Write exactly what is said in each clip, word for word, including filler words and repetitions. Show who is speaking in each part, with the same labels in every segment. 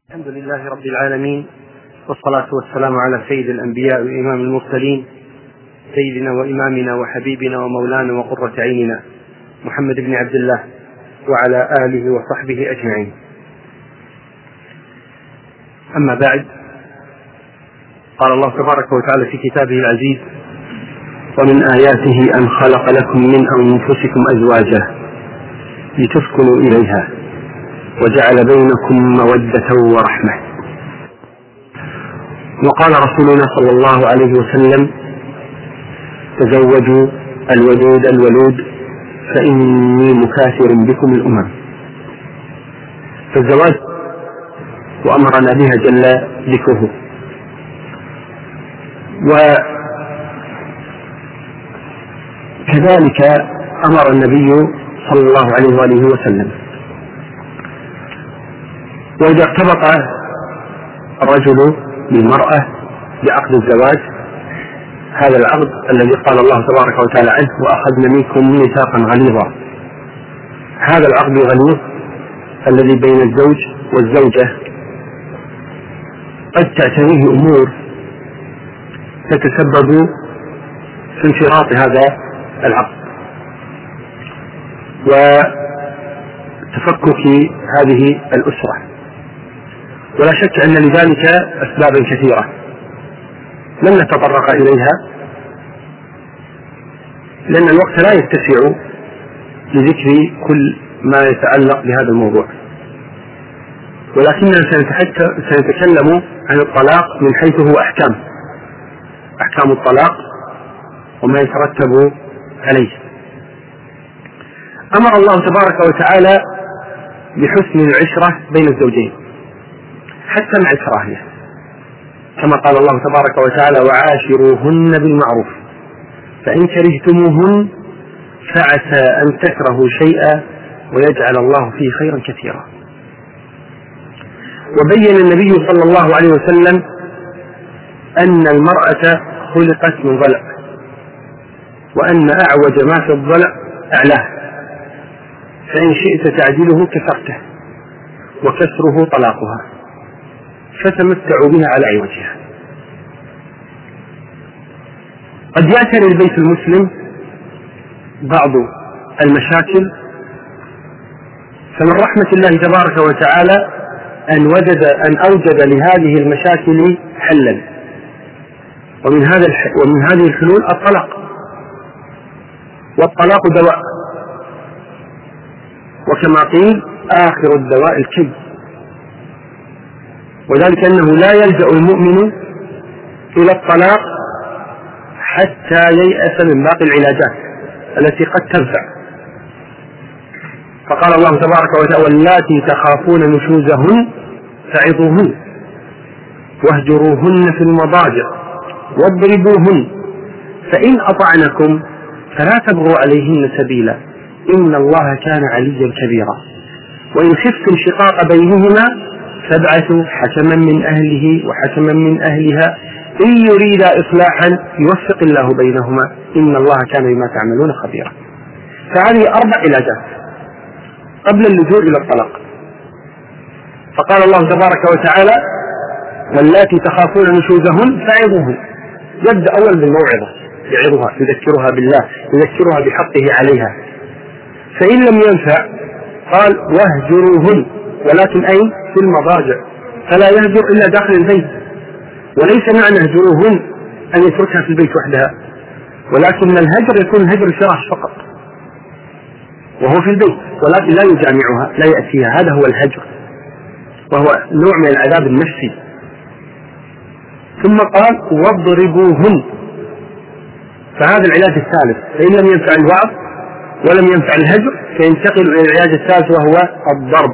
Speaker 1: الحمد لله رب العالمين، والصلاة والسلام على سيد الأنبياء وإمام المرسلين، سيدنا وإمامنا وحبيبنا ومولانا وقرة عيننا محمد بن عبد الله وعلى آله وصحبه أجمعين. أما بعد، قال الله تبارك وتعالى في كتابه العزيز: ومن آياته أن خلق لكم من أنفسكم أزواجا لتسكنوا إليها وجعل بينكم مودة ورحمة. وقال رسولنا صلى الله عليه وسلم: تزوجوا الودود الولود فإني مكاثر بكم الأمم. فالزواج وأمرنا بها جل ذكره. وكذلك أمر النبي صلى الله عليه وآله وسلم. وإذا ارتبط الرجل بالمرأة بعقد الزواج، هذا العقد الذي قال الله تبارك وتعالى عنه: وأخذنا منكم ميثاقا غليظا. هذا العقد الغليظ الذي بين الزوج والزوجة قد تعتريه أمور تتسبب في انشراط هذا العقد وتفكك هذه الأسرة، ولا شك أن لذلك أسبابا كثيرة لن نتطرق إليها لأن الوقت لا يتسع لذكر كل ما يتعلق بهذا الموضوع، ولكننا سنتكلم عن الطلاق من حيث هو أحكام أحكام الطلاق وما يترتب عليه. أمر الله تبارك وتعالى بحسن العشرة بين الزوجين حتى مع الكراهية، كما قال الله تبارك وتعالى: وعاشروهن بالمعروف فإن كرهتموهن فعسى أن تكرهوا شيئا ويجعل الله فيه خيرا كثيرا. وبين النبي صلى الله عليه وسلم أن المرأة خلقت من ضلع، وأن أعوج ما في الضلع أعلاه، فإن شئت تعديله كسرته وكسره طلاقها فتمتعوا بها على عوجها. قد يعتري البيت المسلم بعض المشاكل، فمن رحمة الله تبارك وتعالى أن وجد أن أوجد لهذه المشاكل حلا، ومن هذا ومن هذه الحلول الطلاق. والطلاق دواء، وكما قيل: آخر الدواء الكي، وذلك أنه لا يلجأ المؤمن إلى الطلاق حتى ييأس من باقي العلاجات التي قد تنفع. فقال الله تبارك وتعالى: واللاتي تخافون نشوزهن فعظوهن واهجروهن في المضاجع واضربوهن فإن أطعنكم فلا تبغوا عليهن سبيلا إن الله كان عليا كبيرا وإن خفتم شقاق بينهما فابعثوا حكما من أهله وحكما من أهلها إن يريدا إصلاحا يوفق الله بينهما إن الله كان بما تعملون خبيرا. فهذه أربع علاجات قبل اللجوء إلى الطلاق. فقال الله تبارك وتعالى: واللاتي تخافون نشوزهن فعظوهن. يبدأ أولا بالموعظة، يعظها، يذكرها بالله، يذكرها بحقه عليها. فإن لم ينفع قال: واهجروهن، ولكن أين؟ في المضاجع، فلا يهجر إلا داخل البيت. وليس معنى اهجروهن أن يتركها في البيت وحدها، ولكن الهجر يكون هجر الفراش فقط وهو في البيت، ولكن لا يجامعها، لا يأتيها. هذا هو الهجر، وهو نوع من العذاب النفسي. ثم قال: واضربوهن، فهذا العلاج الثالث. فإن لم ينفع الوعظ ولم ينفع الهجر فينتقل إلى العلاج الثالث وهو الضرب.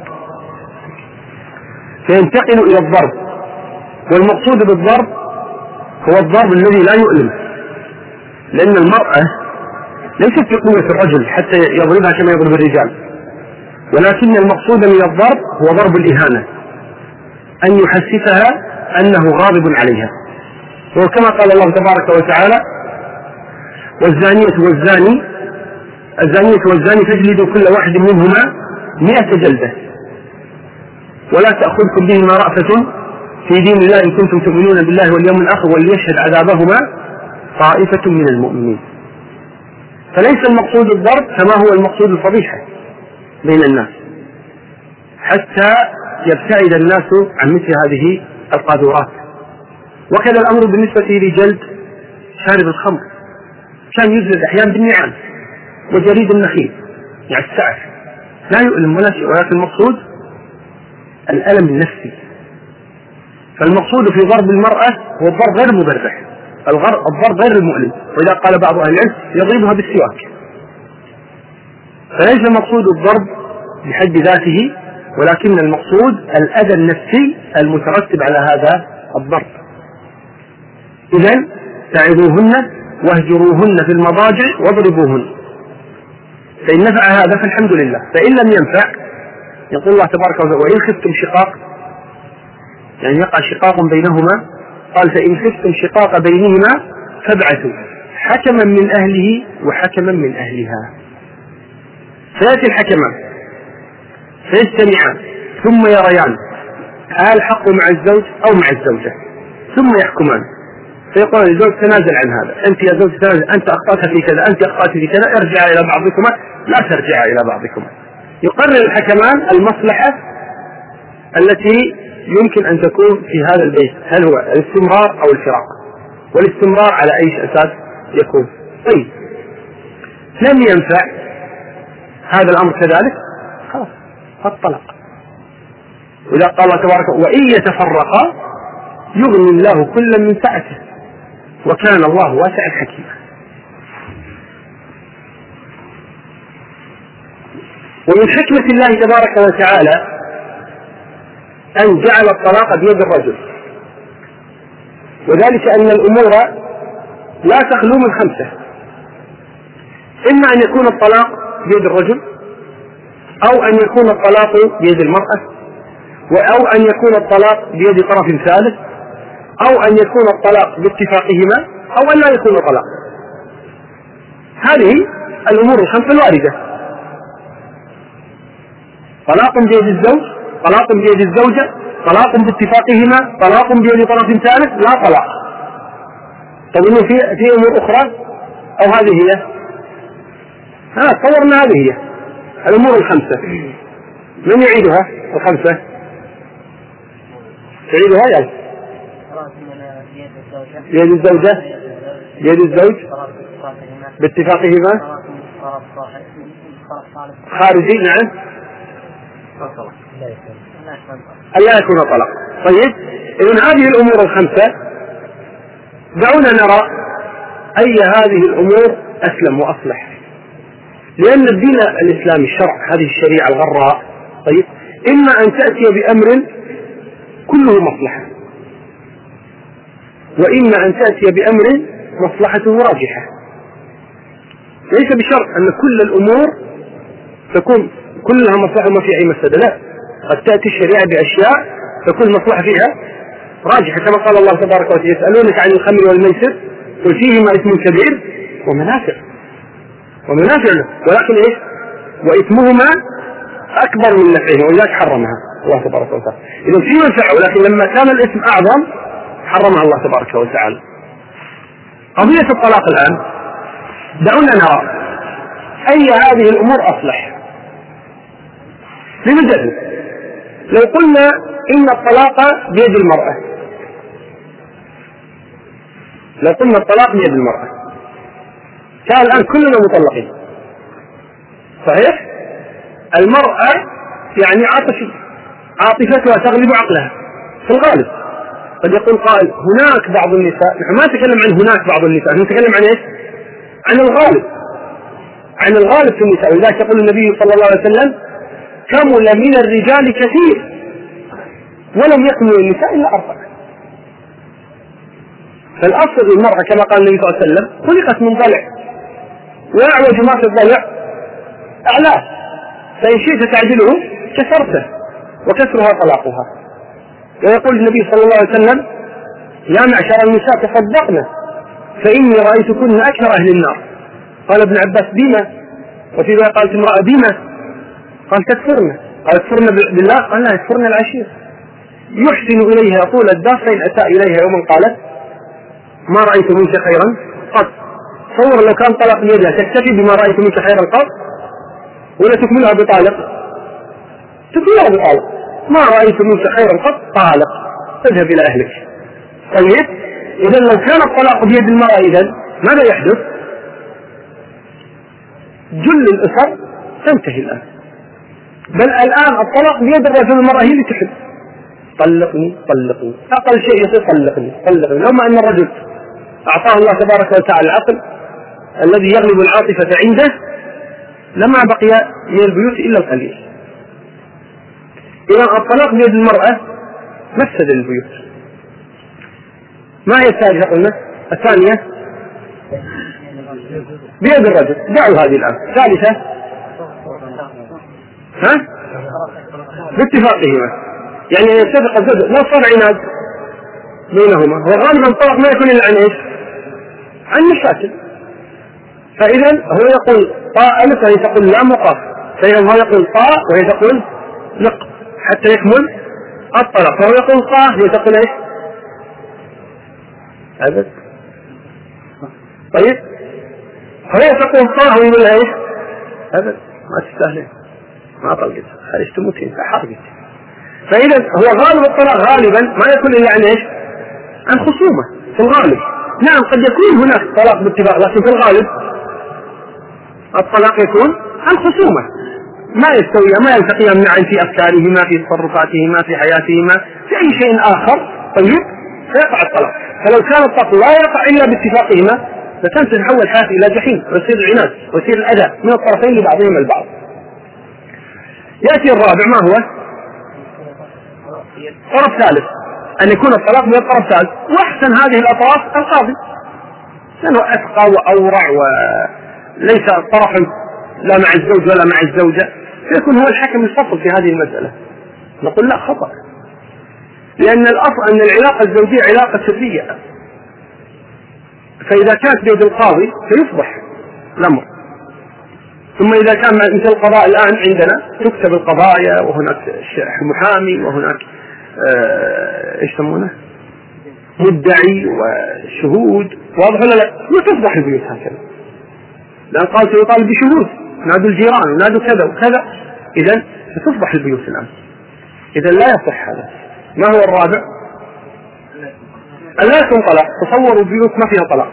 Speaker 1: فينتقل إلى الضرب، والمقصود بالضرب هو الضرب الذي لا يؤلم، لأن المرأة ليست بقوة الرجل حتى يضربها كما يضرب الرجال، ولكن المقصود من الضرب هو ضرب الإهانة، أن يحسسها أنه غاضب عليها. وكما قال الله تبارك وتعالى: والزانية والزاني الزانية والزاني فاجلدوا كل واحد منهما مئة جلدة. ولا تأخذكم بهما رأفة في دين الله إن كنتم تؤمنون بالله واليوم الآخر وليشهد عذابهما طائفة من المؤمنين. فليس المقصود الضرب كما هو المقصود الفضيحة بين الناس حتى يبتعد الناس عن مثل هذه القاذورات. وكذا الأمر بالنسبة لجلد شارب الخمر، كان يجلد أحيانا بالنعال وجريد النخيل يعني السعف، لا يؤلم ولا شيء، ولكن المقصود الألم النفسي. فالمقصود في ضرب المرأة هو الضرب غير المبرح، الضرب غير المؤلم، وإذا قال بعض أهل العلم يضربها بالسواك. فليس المقصود الضرب بحد ذاته، ولكن المقصود الأذى النفسي المترتب على هذا الضرب. إذن تعظوهن واهجروهن في المضاجع واضربوهن، فإن نفع هذا فالحمد لله، فإن لم ينفع يقول الله تبارك وتعالى وإن خفتم شقاق، يعني يقع شقاق بينهما، قال فإن خفتم شقاق بينهما فابعثوا حكما من أهله وحكما من أهلها. فيأتي الحكمان فيجتمعان ثم يريان هل الحق مع الزوج أو مع الزوجة، ثم يحكمان، فيقول الزوج تنازل عن هذا، أنت يا زوج تنازل، أنت أخطأت في كذا، أنت أخطأت في كذا، ارجعا إلى بعضكما لا ترجعا إلى بعضكما. يقرر الحكمان المصلحة التي يمكن أن تكون في هذا البيت، هل هو الاستمرار أو الفراق، والاستمرار على أي أساس يكون. طيب لم ينفع هذا الأمر كذلك، خلاص الطلاق. وإذا قال الله تبارك وإن يتفرقا يغني الله كلا من سعته وكان الله واسعا حكيما. ومن حكمة الله تبارك وتعالى أن جعل الطلاق بيد الرجل، وذلك أن الأمور لا تخلو من خمسة: إما أن يكون الطلاق بيد الرجل، أو أن يكون الطلاق بيد المرأة، أو أن يكون الطلاق بيد طرف ثالث، أو أن يكون الطلاق باتفاقهما، أو أن لا يكون طلاق. هذه الأمور الخمسة الواردة: طلاق بيد الزوج، طلاق بيد الزوجة، طلاق باتفاقهما، طلاق بيد طرف ثالث، لا طلاق. طب إنه في في أمور أخرى أو هذه هي؟ ها تصورنا هذه هي الأمور الخمسة. من يعيدها الخمسة؟ تعيدها يلا. بيد الزوجة، بيد الزوج، باتفاقهما، خارجي نعم، ألا يكون طلاق. طيب إذن هذه الأمور الخمسة دعونا نرى أي هذه الأمور أسلم وأصلح، لأن الدين الإسلامي الشرع هذه الشريعة الغراء طيب إما أن تأتي بأمر كله مصلحة، وإما أن تأتي بأمر مصلحته راجحة. ليس بشرط أن كل الأمور تكون كلها مصلحة وما فيها أي مفسدة، لا، قد تأتي الشريعة بأشياء تكون مصلحة فيها راجحة، كما قال الله تبارك وتعالى يسألونك عن الخمر والميسر قل فيهما إثم كبير ومنافع ومنافع له، ولكن إيه وإثمهما أكبر من نفعهما ولذلك حرمها الله تبارك وتعالى. إذن في منفعة، ولكن لما كان الإثم أعظم حرمها الله تبارك وتعالى. قضية الطلاق الآن دعونا نرى أي هذه الأمور أصلح. لماذا؟ لو قلنا إن الطلاق بيد المرأة، لو قلنا الطلاق بيد المرأة كان الآن كلنا مطلقين، صحيح؟ المرأة يعني عاطفة عاطفتها تغلب عقلها في الغالب. قد يقول قائل هناك بعض النساء، نحن ما نتكلم عن هناك بعض النساء، نتكلم عن ايش؟ عن الغالب، عن الغالب في النساء. ولذلك يقول النبي صلى الله عليه وسلم كمل من الرجال كثير ولم يكمل النساء إلا أربعة. فالأصل المرأة كما قال النبي صلى الله عليه وسلم خلقت من ضلع، وأعوج ما في الضلع أعلاه، فإن شئت تعدله كسرته وكسرها طلاقها. ويقول النبي صلى الله عليه وسلم يا معشر النساء تصدقنا فإني رأيتكن أكثر أهل النار. قال ابن عباس بما؟ وفي ذلك قالت امرأة بما؟ قال تكفرنا قال يكفرن بالله؟ قال لا، يكفرن العشيرة. يحسن إليها طول الدهر فإن أتى إليها يوما قالت ما رأيت منك خيرا قط. تصور لو كان طلق بيدها تكتفي بما رأيت منك خيرا قط ولا تكملها بطالق؟ تكملها بطالق. ما رأيت منك خيرا قط طالق، اذهب إلى أهلك. طيب إذا لو كان الطلاق بيد المرأة إذن ماذا يحدث؟ جل الأسر تنتهي الآن. بل الآن الطلاق بيد الرجل، المرأة هي اللي تحب طلقني طلقني، أقل شيء يصير طلقني طلقني. لو ما أن الرجل أعطاه الله تبارك وتعالى العقل الذي يغلب العاطفة عنده لما بقي من البيوت إلا القليل. إذا الطلاق بيد المرأة مفسد البيوت. ما هي الثالثة قلنا؟ الثانية بيد الرجل، دعوا هذه الآن. الثالثة ها؟ باتفاقهما، يعني يتفق الزوج. لو صار عناد بينهما وغالبا الطلاق ما يكون إلا عن إيش؟ عن مشاكل. فإذا هو يقول طاء ألف وهي تقول لام وقاف، فإذا هو يقول طاء وهي تقول نق حتى يكمل الطلاق، فهو يقول طاء وهي تقول إيش؟ أبد. طيب هي تقول طاء وهي يقول إيش؟ أبد. ما تستاهلين، ما طلقت، خليش تموتين فحرقت. فإذا هو غالب الطلاق غالبا ما يكون إلا عن إيش؟ عن خصومة في الغالب. نعم قد يكون هناك طلاق باتفاق، لكن في الغالب الطلاق يكون عن خصومة، ما يستوي ما يلتقيان معا في أفكارهما في تصرفاتهما في حياتهما في أي شيء آخر. طيب فيقع الطلاق. فلو كان الطلاق لا يقع إلا باتفاقهما لكان تتحول حياته إلى جحيم ويصير العناد ويصير الأذى من الطرفين لبعضهم البعض. يأتي الرابع، ما هو؟ طرف ثالث، أن يكون الطلاق من الطرف الثالث، وأحسن هذه الأطراف القاضي لأنه أتقى وأورع وليس طرف لا مع الزوج ولا مع الزوجة، فيكون هو الحكم الفصل في هذه المسألة. نقول لا، خطأ، لأن الأصل أن العلاقة الزوجية علاقة سرية، فإذا كانت بيد القاضي سيصبح الأمر. ثم إذا كان مثل القضاء الآن عندنا تكتب القضايا وهناك محامي وهناك آه ايش يسمونه مدعي وشهود، واضح ولا لا؟ وتصبح البيوت هكذا، لأن قال سيطالب بشهود، نادوا الجيران ونادوا كذا وكذا. إذن تصبح البيوت الآن. إذن لا يصح هذا. ما هو الرابع؟ أن لا يكون طلاق. تصوروا البيوت ما فيها طلاق،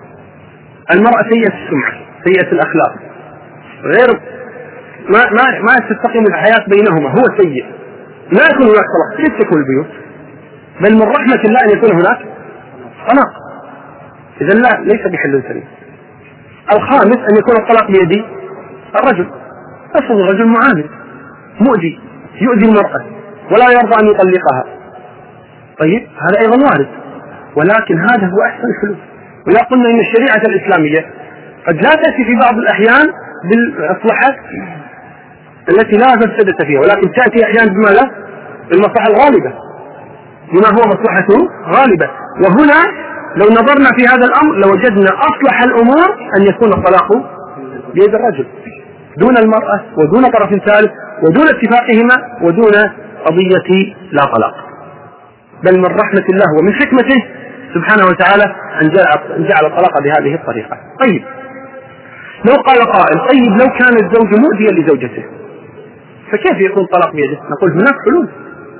Speaker 1: المرأة سيئة السمعة سيئة الأخلاق، غير ما ما ما تستقيم الحياة بينهما، هو سيء، لا يكون هناك طلاق. كيف تكون البيوت؟ بل من رحمة الله أن يكون هناك طلاق. إذن لا، ليس بحل سليم. الخامس أن يكون الطلاق بيد الرجل. أصل الرجل معاند مؤذي يؤذي المرأة ولا يرضى أن يطلقها. طيب هذا أيضا وارد، ولكن هذا هو أحسن الحلول. ولا قلنا إن الشريعة الإسلامية قد لا تأتي في بعض الأحيان بالمصلحة التي لا مفسدة فيها، ولكن تأتي أحيانا بما لا بالمصلحة الغالبة، بما هو مصلحته غالبة. وهنا لو نظرنا في هذا الأمر لوجدنا أصلح الأمور أن يكون الطلاق بيد الرجل دون المرأة ودون طرف ثالث ودون اتفاقهما ودون قضية لا طلاق. بل من رحمة الله ومن حكمته سبحانه وتعالى أن جعل الطلاق بهذه الطريقة. طيب لو قال قائل طيب لو كان الزوج مؤذيا لزوجته فكيف يكون الطلاق بيده؟ نقول هناك حلول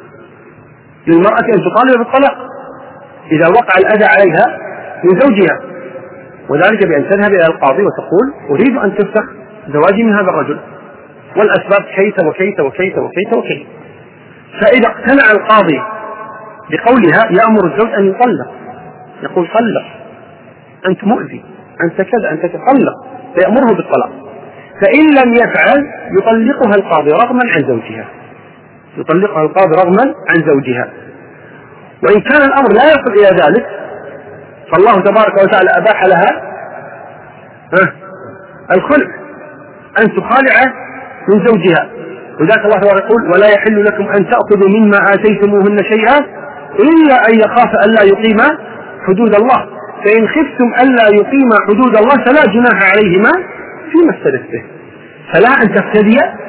Speaker 1: للمرأة أن تطالب بالطلاق إذا وقع الأذى عليها من زوجها، وذلك بأن تذهب إلى القاضي وتقول أريد أن تفسخ زواجي من هذا الرجل، والأسباب كيت وكيت وكيت وكيت وكيت. فإذا اقتنع القاضي بقولها يأمر الزوج أن يطلق، يقول طلق، أنت مؤذي، أنت كذا، أنت تطلق، فيأمره بالطلاق. فإن لم يفعل يطلقها القاضي رغما عن زوجها، يطلقها القاضي رغما عن زوجها. وإن كان الأمر لا يصل إلى ذلك فالله تبارك وتعالى أباح لها الخلع، أن تخالع من زوجها. وذلك الله تبارك يقول ولا يحل لكم أن تأخذوا مما آتيتموهن شيئا إلا أن يخاف ألا يقيما حدود الله، فإن خفتم ألا يقيما حدود الله فلا جناح عليهما فيما افتدت به. فلا أن تفتدي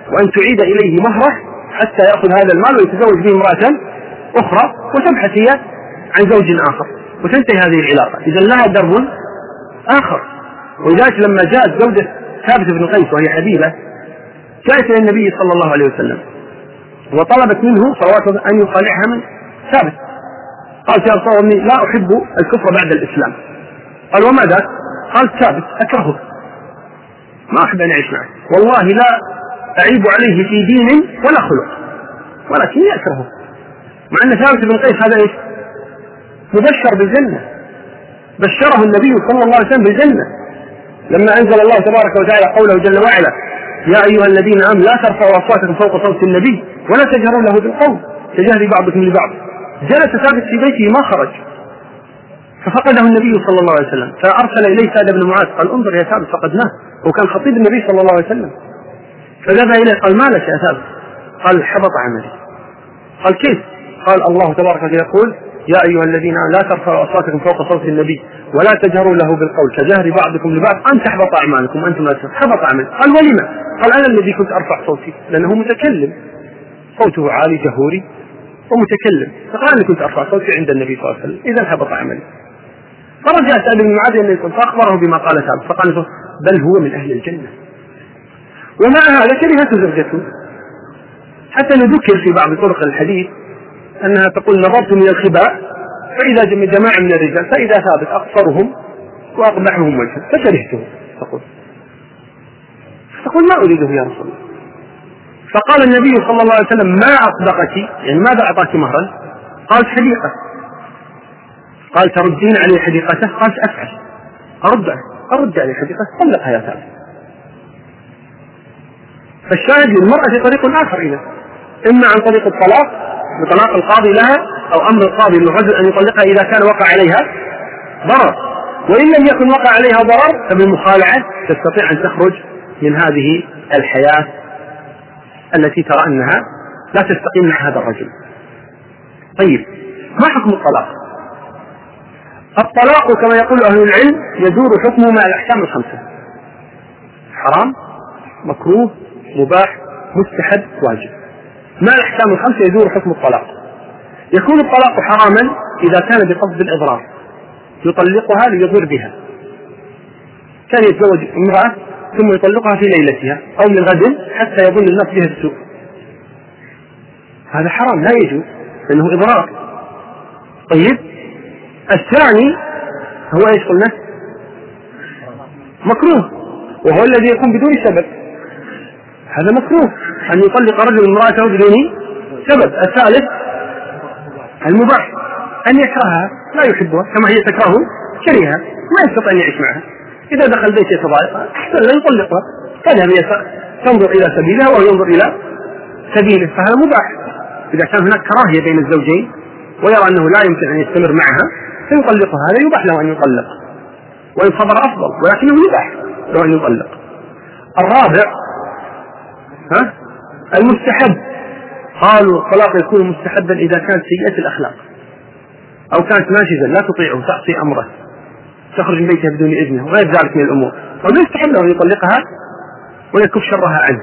Speaker 1: وأن تعيد إليه مهره حتى يأخذ هذا المال ويتزوج به امرأة أخرى وتبحث هي عن زوج آخر وتنتهي هذه العلاقة. إذا لها درب آخر. ولذلك لما جاءت زوجة ثابت بن قيس وهي حبيبة جاءت إلى النبي صلى الله عليه وسلم وطلبت منه صلوات الله أن يخالعها من ثابت. قال يا رسول الله لا أحب الكفر بعد الإسلام. قال وما ذاك؟ قال ثابت أكرهه ما أحب أن أعيش معه والله لا أعيب عليه في دين ولا خلق ولكني أكرهه. مع أن ثابت بن قيس هذا إيش؟ مبشر بالجنة بشره النبي صلى الله عليه وسلم بالجنة لما أنزل الله تبارك وتعالى قوله جل وعلا يا أيها الذين آمنوا لا ترفعوا أصواتكم فوق صوت النبي ولا تجهروا له بالقول كجهر بعضكم لبعض. جلس ثابت في بيته ما خرج ففقده النبي صلى الله عليه وسلم فأرسل إليه سعد بن معاذ قال انظر يا ثابت فقدناه وكان خطيب النبي صلى الله عليه وسلم. فذهب إليه قال ما لك يا ثابت؟ قال حبط عملي. قال كيف؟ قال الله تبارك وتعالى يقول يا أيها الذين لا ترفعوا أصواتكم فوق صوت النبي ولا تجهروا له بالقول كجهر بعضكم لبعض أن تحبط أعمالكم وأنتم لا تشعرون. حبط عمل. قال ولما؟ قال أنا الذي كنت أرفع صوتي لأنه متكلم صوته عالي جهوري ومتكلم فقال أنا كنت أرفع صوتي عند النبي صلى الله عليه وسلم إذا حبط عملي. فرجع سعد بن معاذ أن يكون فأخبره بما قال ثابت فقال بل هو من أهل الجنة. ومع هذا كرهته زوجته حتى نذكر في بعض طرق الحديث أنها تقول نظرت من الخباء فإذا جماعة من الرجال فإذا ثابت أقصرهم وأقبحهم وجها فكرهته. تقول تقول ما أريده يا رسول الله. فقال النبي صلى الله عليه وسلم ما أصدقك يعني ماذا أعطاك مهرا؟ قالت حديقة. قال تردين عليه حديقته؟ قالت أفعل أرد أرد عليه حديقته طلقها يا ثابت. فالشاهد للمرأة طريق آخر إذا إما عن طريق الطلاق بطلاق القاضي لها أو أمر القاضي للرجل أن يطلقها إذا كان وقع عليها ضرر وإن لم يكن وقع عليها ضرر فبالمخالعة تستطيع أن تخرج من هذه الحياة التي ترى أنها لا تستقيم مع هذا الرجل. طيب ما حكم الطلاق؟ الطلاق كما يقول أهل العلم يدور حكمه مع الأحكام الخمسة حرام مكروه مباح مستحب واجب. ما الأحكام الخمسة يدور حكم الطلاق. يكون الطلاق حراما إذا كان بقصد الإضرار يطلقها ليضر بها كان يتزوج امرأة ثم يطلقها في ليلتها أو من غد حتى يظن الناس بها السوء هذا حرام لا يجوز لأنه إضرار. طيب الثاني هو ايش قلنا؟ مكروه وهو الذي يكون بدون سبب هذا مكروه أن يطلق رجل امرأته بدون سبب. الثالث المباح أن يكرهها لا يحبها كما هي تكرهه كرهها ما يستطيع أن يعيش معها إذا دخل بيت يتضايق لا يطلقها تذهب تنظر إلى سبيلها وهو ينظر إلى سبيله فهذا مباح. إذا كان هناك كراهية بين الزوجين ويرى أنه لا يمكن أن يستمر معها فيطلقها هذا يباح له أن يطلق وإن صبر أفضل ولكنه يباح له أن يطلق. الرابع ها المستحب. قالوا الطلاق يكون مستحبا إذا كانت سيئة الأخلاق أو كانت ناشزا لا تطيعه تعصي أمره تخرج من بيتها بدون إذنه وغير ذلك من الأمور فلا يستحب له أن يطلقها ويكف شرها عنه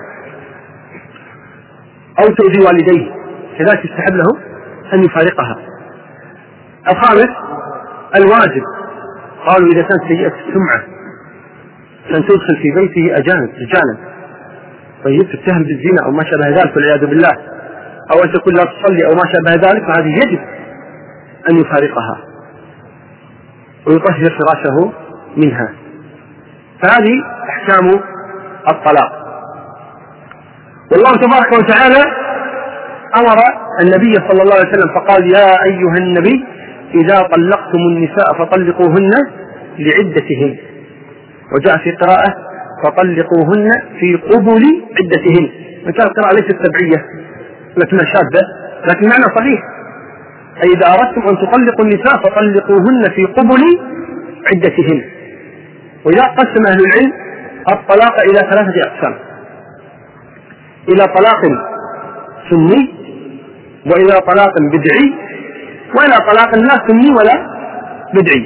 Speaker 1: أو تؤذي والديه كذلك يستحب له أن يفارقها. الخامس الواجب. قالوا إذا كانت سيئة السمعة أن تدخل في بيته أجانب رجالا طيب تتهم بالزنا أو ما شابه ذلك والعياذ بالله أو أن تكون لا تصلي أو ما شابه ذلك فهذه يجب أن يفارقها ويطهر فراشه منها. فهذه أحكام الطلاق. والله تبارك وتعالى أمر النبي صلى الله عليه وسلم فقال يا أيها النبي إذا طلقتم النساء فطلقوهن لعدتهن وجاء في قراءة فطلقوهن في قبل عدتهن من كانت القراءة ليست سبعية لكنها شاذة لكن معنى صحيح أي إذا أردتم أن تطلقوا النساء فطلقوهن في قبل عدتهن. وإذا قسم أهل العلم الطلاق إلى ثلاثة أقسام إلى طلاق سني وإلى طلاق بدعي وإلى طلاق لا سني ولا بدعي.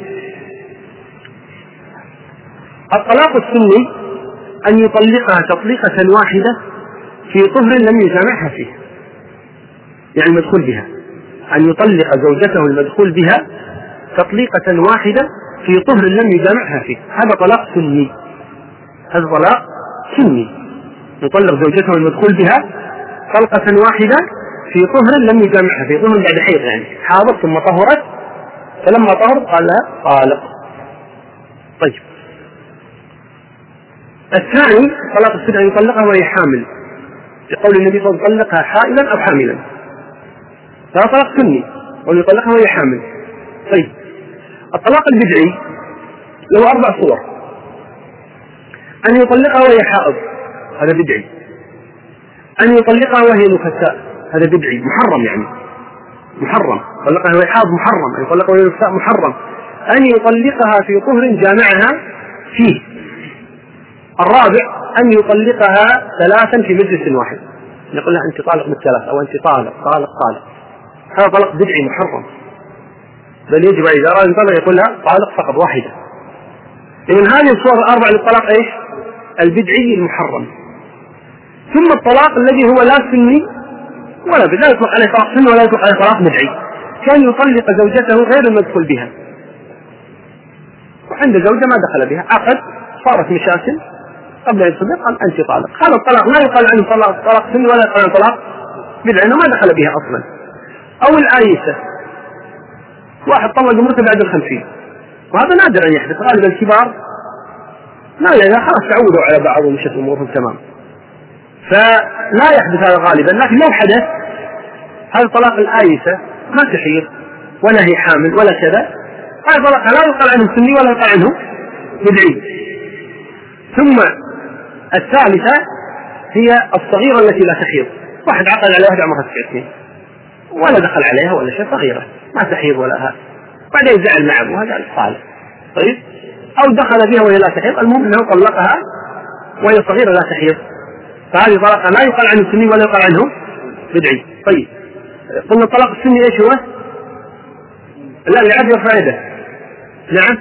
Speaker 1: الطلاق السني أن يطلقها تطليقة واحدة في طهر لم يجامعها فيه، يعني المدخول بها، أن يطلق زوجته المدخول بها تطليقة واحدة في طهر لم يجامعها فيه، هذا طلاق سني، هذا طلاق سني، يطلق زوجته المدخول بها طلقة واحدة في طهر لم يجامعها فيه، طهر بعد حيض، يعني حاضر ثم طهرت، فلما طهر قال لها طالق. طيب الثاني طلاق السنة أن يطلقها وهي حامل، يقول النبي صلى الله عليه وسلم طلقها حائلا أو حاملا، هذا طلاق سني، وأن يطلقها وهي حامل. طيب الطلاق البدعي له أربع صور: أن يطلقها وهي حائض، هذا بدعي; أن يطلقها وهي نفساء، هذا بدعي محرم، يعني محرم، طلقها وهي حائض محرم، أن يطلقها وهي نفساء محرم. أن يطلقها في طهر جامعها فيه. الرابع أن يطلقها ثلاثا في مجلس واحد، يقول لها أنت طالق بالثلاث، أو أنت طالق طالق طالق، هذا طلاق بدعي محرم، بل يجب إذا أراد يطلق يقول لها طالق فقط واحدة. إذن هذه الصور الأربع للطلاق إيش؟ البدعي المحرم. ثم الطلاق الذي هو لا سني ولا بدعي، لا يطلق عليه طلاق سني ولا يطلق عليه طلاق بدعي، كان يطلق زوجته غير المدخول بها، وعند زوجة ما دخل بها، عقد، صارت مشاكل، قبل أن يصدق قال أنت طالق، هذا الطلاق لا يقال عنه طلاق طلاق سني ولا يقال عنه طلاق بدعي، ما دخل بها أصلا. أو الآيسة، واحد طلق امرأته بعد الخمسين، وهذا نادر أن يحدث، غالبا الكبار لا يعني خلاص تعودوا على بعض ومشت أمورهم تمام، فلا يحدث هذا غالبا. لكن لو حدث هذا طلاق الآيسة ما تحيض ولا هي حامل ولا كذا، هذا طلاق لا يقال عنه سني ولا يقال عنه بدعي. ثم الثالثة هي الصغيرة التي لا تحيض، واحد عقد على واحد عمرها تسع سنين ولا دخل عليها ولا شيء، صغيرة ما تحيض ولا ها، بعدين زعل مع أبوها قال صالح، طيب، أو دخل بها وهي لا تحيض، المهم أنه طلقها وهي صغيرة لا تحيض، فهذه طلاقها لا يقال عنه سني ولا يقال عنه بدعي. طيب قلنا الطلاق السني ايش هو؟ لا اللي عاد يرفع يده. نعم.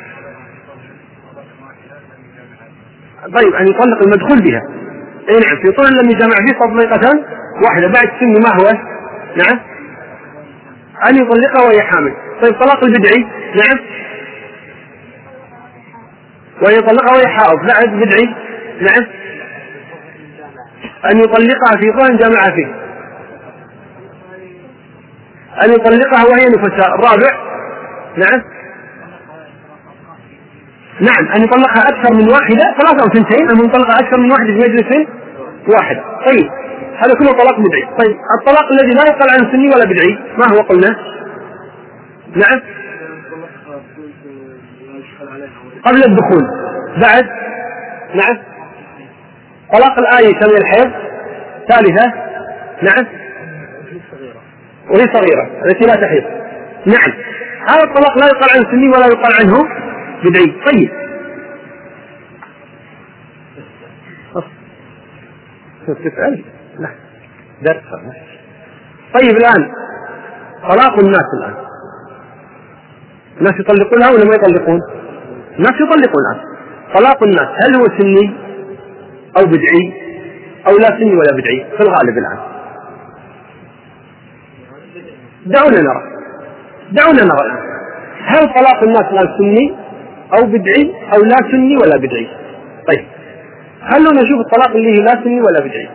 Speaker 1: طيب أن يطلق المدخول بها، اي نعم، في طول لم يجمع فيه تطليقة واحدة بعد السن، ما هو؟ نعم، أن يطلقها وهي حامل. طيب طلاق البدعي، نعم، وهي يطلقها وهي حائض، بعد بدعي، نعم، أن يطلقها في طول جمع فيه، أن يطلقها وهي نفساء. الرابع، نعم، نعم، أن يطلقها أكثر من واحدة، ثلاثة أو ثنتين، أن يطلقها أكثر من واحدة في مجلس واحد. طيب هذا كله طلاق بدعي. طيب الطلاق الذي لا يقال عنه سني ولا بدعي ما هو قلنا؟ نعم، قبل الدخول، بعد، نعم، طلاق الآية من الحيض. ثالثة، نعم، وهي صغيرة التي لا تحيض. نعم، هذا الطلاق لا يقال عنه سني ولا يقال عنه بدعي. طيب تسأل؟ لا درس. طيب الآن طلاق الناس، الآن الناس يطلقونها ولا ما يطلقون؟ الناس يطلقون الآن. طلاق الناس هل هو سني أو بدعي أو لا سني ولا بدعي؟ في الغالب الآن دعونا نرى دعونا نرى الآن هل طلاق الناس الآن سني أو بدعي أو لا سني ولا بدعي؟ طيب خلونا نشوف الطلاق اللي هي لا سني ولا بدعي.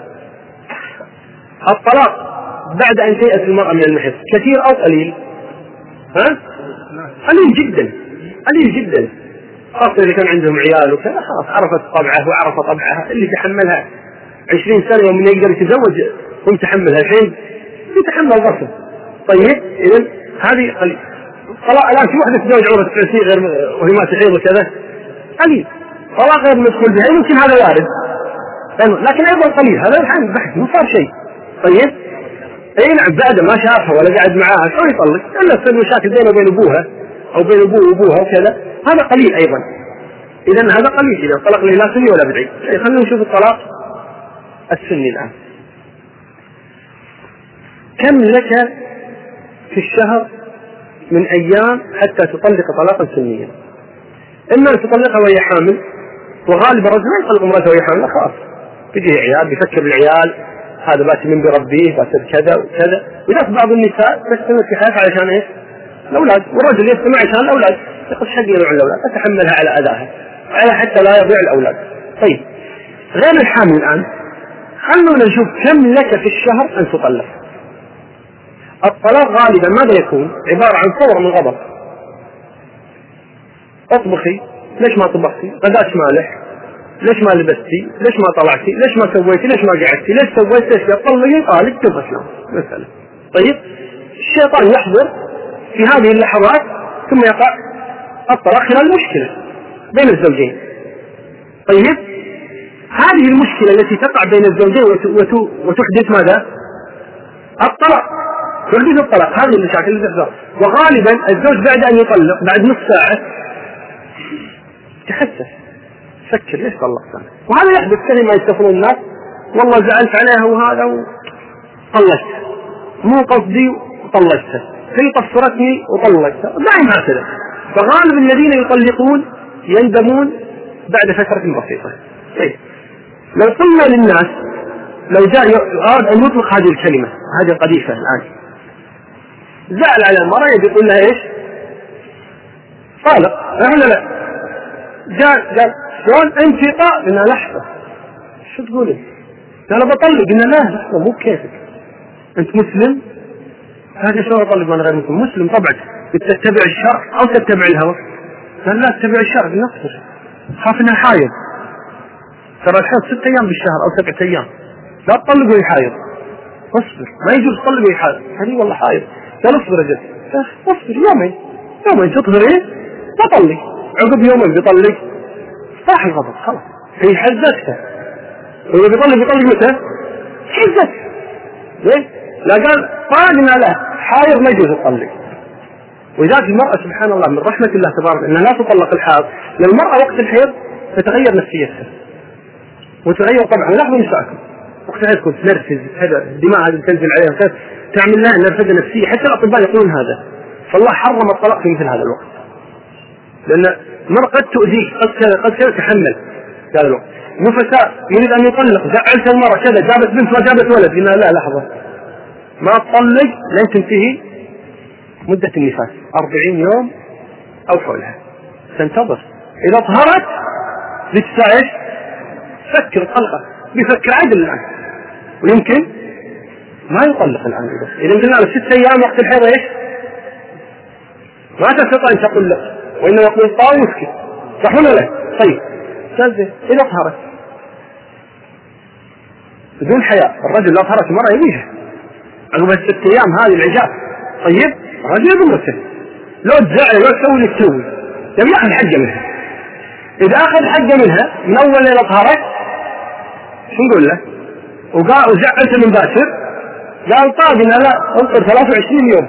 Speaker 1: الطلاق بعد أن تيأس المرأة من المحيض كثير أو قليل؟ ها؟ قليل جدا، قليل جدا، خاصة إذا كان عندهم عيال وكذا، خلاص عرفت طبعه وعرف طبعها، اللي تحملها عشرين سنة ومن يقدر يتزوج ومتحملها شيء يتحمل غصب. طيب إذن هذه قليل. طلاق الآن في واحدة تتزوج عمرها تسع سنين غير وهي ما تحيض وكذا، قليل. طلاق غير مدخول بها يمكن هذا وارد، لكن أيضا قليل، هذا الحين بحث ما صار شيء. طيب اي نعم، بعد ما شافها ولا قاعد معاها شو يطلق، الا تصير مشاكل بينه وبين ابوها او بين ابوه وابوها وكذا، هذا قليل ايضا. اذا هذا قليل. اذا طلق لا سني ولا بدعي. خلينا نشوف الطلاق السني الان. كم لك في الشهر من ايام حتى تطلق طلاقا سنيا؟ اما ان تطلقها وهي حامل، وغالب الرجل ما يطلق امراته وهي حامل، خلاص بيجي عيال بيفكر بالعيال، هذا باتي من بربيه باتي بكذا وكذا. وذاك بعض النساء تستمر في حياتها علشان ايش؟ الاولاد، والرجل يستمع عشان الاولاد، يقص حقي مع الاولاد، اتحملها على اذاها على حتى لا يضيع الاولاد. طيب غير الحامل الان، خلونا نشوف كم لك في الشهر ان تطلق. الطلاق غالبا ماذا يكون؟ عباره عن صور من غضب. اطبخي، ليش ما طبختي؟ غداك مالح، ليش ما لبستي؟ ليش ما طلعتي؟ ليش ما سويتي؟ ليش ما قعدتي؟ ليش سويت؟ ليش طلقي؟ طالق تبغى شلون؟ مثلا. طيب الشيطان يحضر في هذه اللحظات ثم يقع الطلاق خلال المشكلة بين الزوجين. طيب هذه المشكلة التي تقع بين الزوجين وتحدث ماذا؟ الطلاق، تحدث الطلاق. هذه المشاكل اللي تحصل. وغالبا الزوج بعد أن يطلق بعد نص ساعة تحسس، فكر ليش طلقت. وهذا يحدث كثير ما يستغفرون الناس، والله زعلت عليها وهذا وطلقت، مو قصدي وطلقتها، هي طفرتني وطلقتها، دائما هكذا. فغالب الذين يطلقون يندمون بعد فترة بسيطة. طيب لو قلنا للناس، لو جاء أراد أن يطلق هذه الكلمة هذه القذيفة الآن، زعل على المرأة يقول لها إيش؟ طالق. ولا لا؟ جاء قال شلون أنت طالق؟ قلنا لحظة، شو تقولي؟ أنا بطلق. قلنا لا لحظة، مو بكيفك، أنت مسلم؟ هذا شلون أطلق وأنا غير مسلم؟ مسلم طبعا، تتبع الشرع أو تتبع الهوى؟ قال لا تتبع الشرع. قلنا اصبر، خاف إنها حايض، ترى الحيض ست أيام بالشهر أو سبعة أيام، لا تطلق وهي حايض، اصبر، ما يجوز تطلق وهي حايض، هذه والله حايض. قال اصبر أجل، اصبر يومين يومين تطهرين بطلق، عقب يومين بيطلق، راح الغضب خلاص، هي حزتها. وإذا بيطلق بيطلق متى؟ حزت زين. لا قال طاقنا له حايض ما يجوز تطلق. ولذلك المرأة سبحان الله من رحمة الله تبارك أنها لا تطلق الحائض، لأن المرأة وقت الحيض تتغير نفسيتها وتغير طبعا. لاحظوا نساءكم وقت الحيض كنت تنرفز، هذا الدماء هذه تنزل عليها، تعمل لها نرفزة نفسية، حتى الأطباء يقولون هذا. فالله حرم الطلاق في مثل هذا الوقت، لأن المرأة قد تؤذيه، قد كذا قد كذا، تحمل هذا الوقت. نفساء يريد أن يطلق، زعلت المرأة كذا، جابت بنت وجابت ولد، قلنا لا لحظة، ما تطلق لين تنتهي مدة النفاس أربعين يوم أو حولها، تنتظر. إذا ظهرت بتساعد فكر طلقة، بيفكر عدل الآن، ويمكن ما يطلق الآن. إذا قلنا له ست أيام وقت الحيض إيش؟ ما تستطيع أن تقول له، وإنما يقول طاوع وسكت، صح ولا لا؟ طيب إذا ظهرت بدون حياء، الرجل لا ظهرت المرأة يبيها عقب الست أيام هذه العجاب. طيب الرجل بمرته، لو تزعل لو تسوي اللي تسوي، يبي يأخذ حقه منها. إذا أخذ حقه منها من أول ليلة ظهرت، شو نقول له؟ وقال وزعلت من باشر، قال طاقنا لا انطر ثلاثة وعشرين يوم،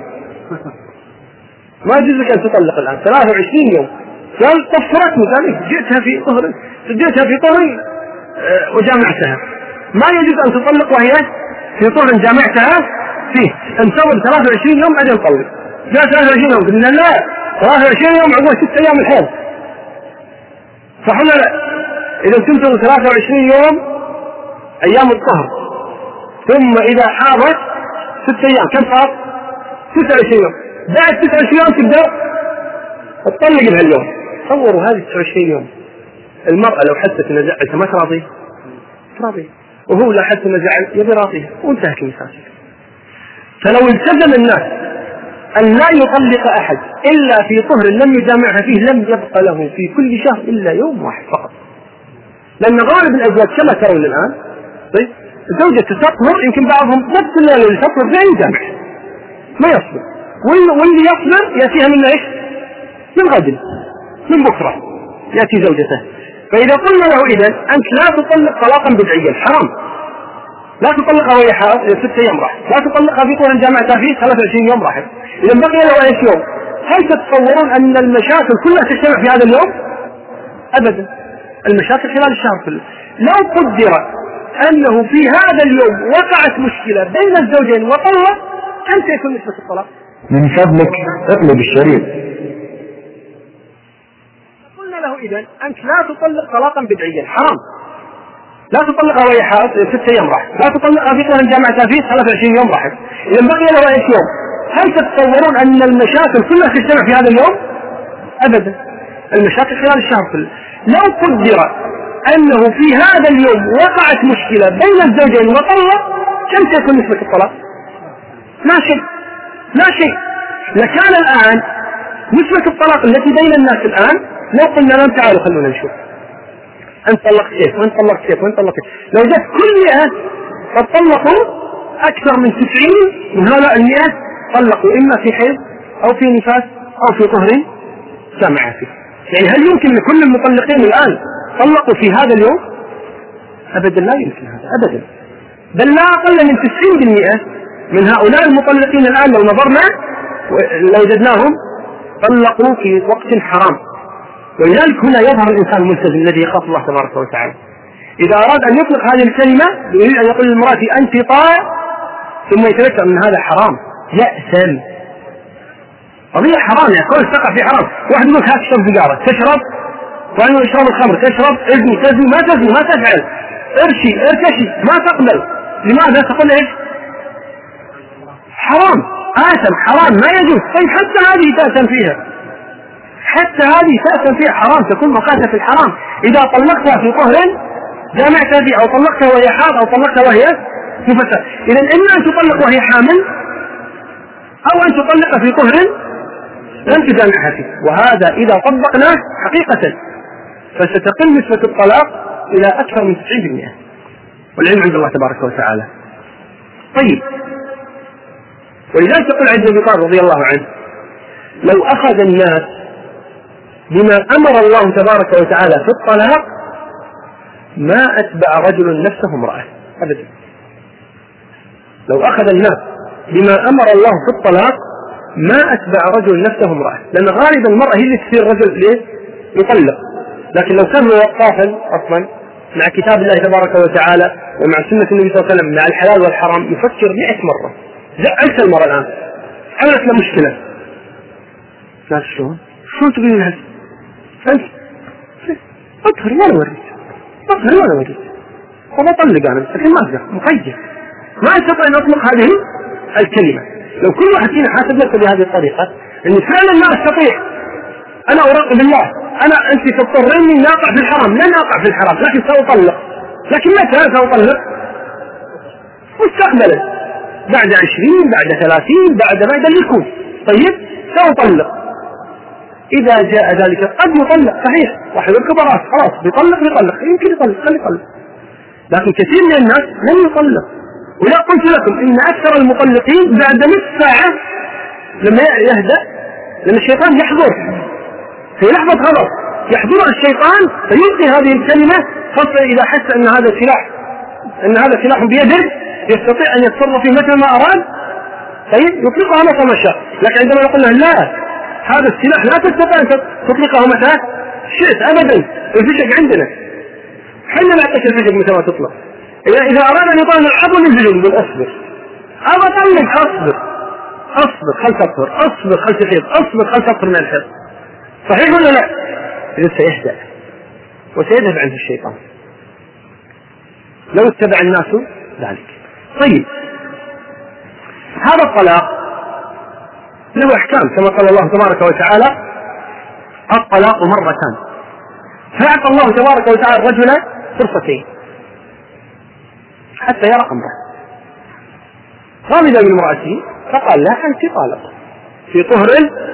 Speaker 1: ما يجوز لك أن تطلق الآن ثلاثة وعشرين يوم. قال طفرتني، قال جئتها في طهر، جئتها في طهر أه وجامعتها، ما يجوز أن تطلق وهي في طهر جامعتها فيه، انتظر ثلاثة وعشرين يوم بعدين نطلق. جاء ثلاثة وعشرين يوم، قلنا لا ثلاثة وعشرين يوم عقب ست أيام الحيض، صح ولا لا؟ إذا تنتظر ثلاثة وعشرين يوم أيام الطهر، ثم إذا حاضت ست أيام، كم صار؟ تسعة وعشرين يوم. بعد تسعة وعشرين يوم تبدأ تطلق لها اليوم. تصوروا هذه تسعة وعشرين يوم، المرأة لو حست أن زعلتها ما تراضي تراضي، وهو لا حس أن زعل يبي راضيها، وانتهت المساجد. فلو التزم الناس أن لا يطلق أحد إلا في طهر لم يجامعها فيه، لم يبقى له في كل شهر إلا يوم واحد فقط. لأن غالب الأزواج كما ترون الآن، طيب زوجة تطهر يمكن بعضهم نفس الليلة اللي تطهر لا يجامع، ما يصبر، واللي يصبر يأتيها من إيش؟ من غد، من بكرة يأتي زوجته. فإذا قلنا له إذن أنت لا تطلق طلاقا بدعيا، حرام، لا تطلقها وهي حائض ست أيام راح، لا تطلقها في طهر جامعتها فيه ثلاثة وعشرين يوم راح. إذا بقي له ايش يوم؟ هل تتصورون أن المشاكل كلها تجتمع في هذا اليوم؟ أبدا، المشاكل خلال الشهر كله. لو قدر أنه في هذا اليوم وقعت مشكلة بين الزوجين وطلق، كم سيكون نسبة الطلاق؟
Speaker 2: من فضلك اطلب الشريط.
Speaker 1: قلنا له إذن أنت لا تطلق طلاقا بدعيا، حرام، لا تطلقها وهي حائض ستة أيام راح، لا تطلقها في طهر جامعتها فيه ثلاثة وعشرين يوم راحت. إذا بقي لها ايش يوم؟ هل تتصورون أن المشاكل كلها تجتمع في هذا اليوم؟ أبدا، المشاكل خلال الشهر كله. لو قدر أنه في هذا اليوم وقعت مشكلة بين الزوجين وطلق، كم تكون نسبة الطلاق؟ لا شيء، لا شيء. لكان الآن نسبة الطلاق التي بين الناس الآن لو قلنا لهم تعالوا خلونا نشوف أنت طلقت كيف وأنت طلقت كيف وأنت طلقت كيف، لو جت كل مئة قد طلقوا أكثر من تسعين من هؤلاء المئة طلقوا إما في حيض أو في نفاس أو في طهر جامعة فيه. يعني هل يمكن لكل المطلقين الآن طلقوا في هذا اليوم؟ أبدا لا يمكن هذا أبدا، بل لا أقل من تسعين بالمئة من هؤلاء المطلقين الآن لو نظرنا لو وجدناهم طلقوا في وقت حرام. ولذلك هنا يظهر الإنسان الملتزم الذي يخاف الله تبارك وتعالى، إذا أراد أن يطلق هذه الكلمة يريد أن يقول للمرأة أنت طاع، ثم يتذكر أن هذا حرام يأثم. قضية حرام، يعني كل تقع في حرام. واحد يقول هات تشرب سيجارة تشرب، وأنه يشرب الخمر تشرب، اذني تزني ما تزني ما تفعل، ارشي ارتشي ما تقبل. لماذا؟ تقول ايش؟ حرام، آثم، حرام ما يجوز. طيب حتى هذه تأثم فيها، حتى هذه تأثم فيها، حرام، تكون موقعتها في الحرام. إذا طلقتها في طهر جامعتها فيه، أو طلقتها وهي حاض، أو طلقتها وهي مفسر. إذا إما أن تطلق وهي حامل، أو أن تطلق في طهر لم تجامعها فيه. وهذا إذا طبقناه حقيقة فستقل نسبة الطلاق إلى أكثر من تسعين بالمئة، والعلم عند الله تبارك وتعالى. طيب، ولذلك يقول علي بن أبي طالب رضي الله عنه لو أخذ الناس بما أمر الله تبارك وتعالى في الطلاق ما أتبع رجل نفسه امرأة أبدا. لو أخذ الناس بما أمر الله في الطلاق ما أتبع رجل نفسه امرأة، لأن غالبا المرأة هي اللي تصير رجل ليه يطلق. لكن لو كان وقافا أصلا مع كتاب الله تبارك وتعالى ومع سنة النبي صلى الله عليه وسلم مع الحلال والحرام يفكر مئة مرة. زعلت المرأة الآن عملت له مشكلة، لا شلون شلون تقولين لها أنت أطهر ولا وريت أطهر ولا وريت والله طلق أنا لكن ما أقدر مقيد، ما أستطيع أن أطلق هذه الكلمة. لو كل واحد فينا حاسب نفسه بهذه الطريقة أني فعلا ما أستطيع، أنا أراقب الله، أنا أنت تضطرني أن أقع في الحرام، لن أقع في الحرام لكن سأطلق. لكن متى سأطلق؟ مستقبلا بعد عشرين بعد ثلاثين بعد بعد اللي يكون. طيب سأطلق، إذا جاء ذلك قد يطلق صحيح، راح يركب راس خلاص بيطلق بيطلق يمكن يطلق خلي يطلق، لكن كثير من الناس لن يطلق. ولا قلت لكم إن أكثر المطلقين بعد نصف ساعة لما يهدأ، لأن الشيطان يحضر في لحظة غضب يحضر الشيطان فيلقي هذه الكلمة، خاصة إذا حس أن هذا سلاح أن هذا سلاح بيده يستطيع أن يتصرف فيه مثل ما أراد، طيب يطلقها متى ما شاء. لكن عندما نقول له لا هذا السلاح لا تستطيع أن تطلقه متى شئت أبدا، الفشق عندنا حنا نعطيك الفشق متى ما تطلق. إذا أراد أن يطلق الحظ ينزل يقول أصبر أبا طلق أصبر أصبر خل تطهر أصبر خل تحيض أصبر خل تطهر من الحيض، صحيح ولا لا؟ إذا سيهدأ وسيذهب عنه الشيطان لو اتبع الناس ذلك. طيب هذا الطلاق له أحكام كما قال الله تبارك وتعالى الطلاق مرتان، فأعطى الله تبارك وتعالى الرجل فرصتين حتى يرى أمره. غامض من امرأته فقال لا أنت طالق في طهر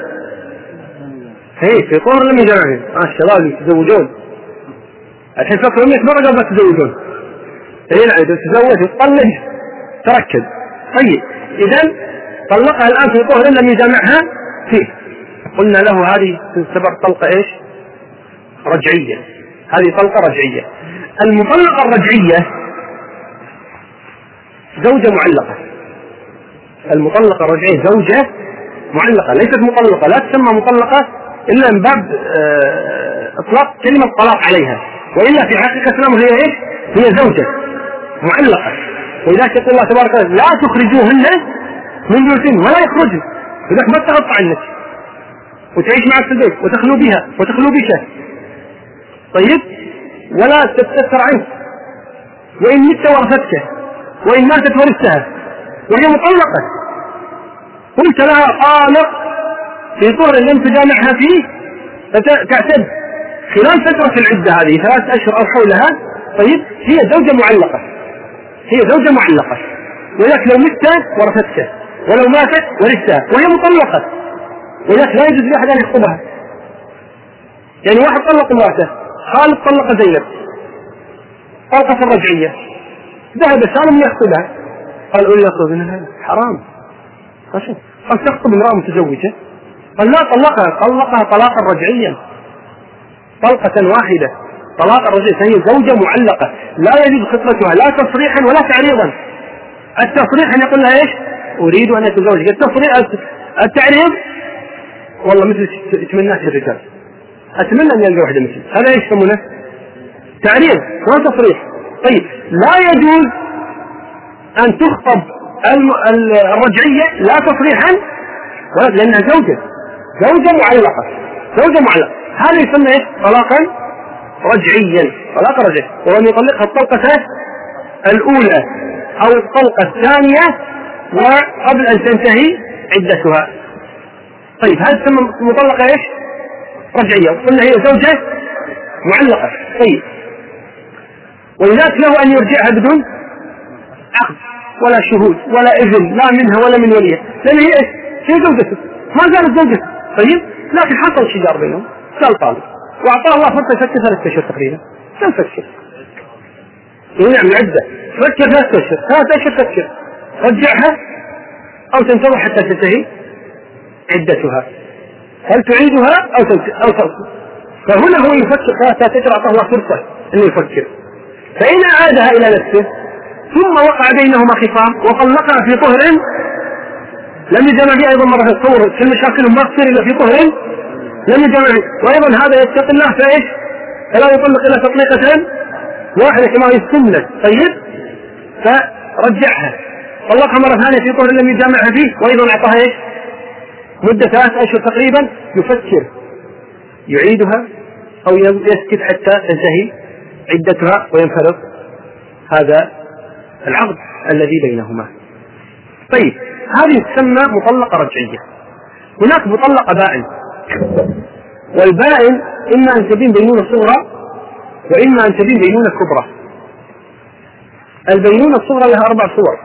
Speaker 1: هي في طهر لم يجمعهم. آه الشباب يتزوجون الحين فكروا مئة مرة قبل تزوجون، هنا إذا تزوج يطلق تركز. طيب إذن طلقها الآن في طهر لم يجمعها فيه، قلنا له هذه تعتبر طلقة إيش رجعية، هذه طلقة رجعية. المطلقة الرجعية زوجة معلقة، المطلقة الرجعية زوجة معلقة ليست مطلقة، لا تسمى مطلقة إلا من باب إطلاق كلمة طلاق عليها، وإلا في حقيقة الأمر هي إيش؟ هي زوجة معلقة. ولذلك يقول الله تبارك وتعالى لا تخرجوهن من بيوتهن ولا يخرجن، لذلك ما تغطى عنك وتعيش معك في البيت وتخلو بها وتخلو بك، طيب ولا تستتر عنك وإن مت ورثتك، وإن ماتت ورثتها وهي مطلقة، قلت لها طالق في طهر لم تجامعها فيه فتعتد خلال فترة العدة هذه ثلاث أشهر أو حولها، طيب هي زوجة معلقة، هي زوجة معلقة، ولكن لو مت ورثتك ولو ماتت ورثتها وهي مطلقة، ولكن لا يجوز لأحد أن يخطبها. يعني واحد طلق امرأته، خالد طلق زينب طلقة الرجعية، ذهب سالم يخطبها، قال أولي يخطب منها حرام، قال تخطب امرأة متزوجة، قال لا طلقها، طلقها طلاقا رجعيا طلقة واحدة طلاقا رجعيا، فهي زوجة معلقة لا يجوز خطبتها لا تصريحا ولا تعريضا. التصريح أن يقول لها إيش أريد أن أتزوجك، التصريح التعريض والله مثل يتمناه الرجال، أتمنى أن يلقى واحدة مثل هذا، إيش يسمونه تعريض ولا تصريح. طيب لا يجوز أن تخطب الرجعية لا تصريحا ولا، لأنها زوجة زوجة معلقة زوجة معلقة، هذا يسمى إيش طلاقا رجعيا طلاقا رجعيا، وأن يطلقها الطلقة الأولى أو الطلقة الثانية وقبل أن تنتهي عدتها. طيب هذا يسمى مطلقة إيش رجعية، قلنا هي زوجة معلقة. طيب ولذلك له أن يرجعها بدون عقد ولا شهود ولا إذن لا منها ولا من وليها، لأن هي إيش هي زوجته ما زالت زوجته. طيب لكن حصل شجار بينهم، قال طالب وأعطاه الله فرصة يفكر ثلاثة أشهر تقريبا، كم فكر ينعم العدة فكر ثلاثة أشهر ثلاثة أشهر فكر، رجعها أو تنتظر حتى تنتهي عدتها، هل تعيدها أو أو تنتهي. فهنا هو يفكر ثلاثة أشهر، أعطاه الله فرصة أنه يفكر، فإن عادها إلى نفسه ثم وقع بينهما خصام وطلقها في طهر لم يجمع فيه أيضا مرة الصور كل مشاكلهم ما تصير إلا في طهر لم يجمع فيه، وأيضا هذا يتقي الله فإيش فلا يطلق إلا تطليقة واحدة كما هي السنة. طيب فرجعها طلقها مرة ثانية في طهر لم يجمعها فيه، وأيضا أعطاها إيش مدة ثلاث أشهر تقريبا يفكر يعيدها أو يسكت حتى تنتهي عدتها وينفرض هذا العقد الذي بينهما. طيب هذه تسمى مطلقة رجعية. هناك مطلقة بائن، والبائن إما أن تبين بينونة صغرى وإما أن تبين بينونة كبرى. البينونة الصغرى لها أربع صور.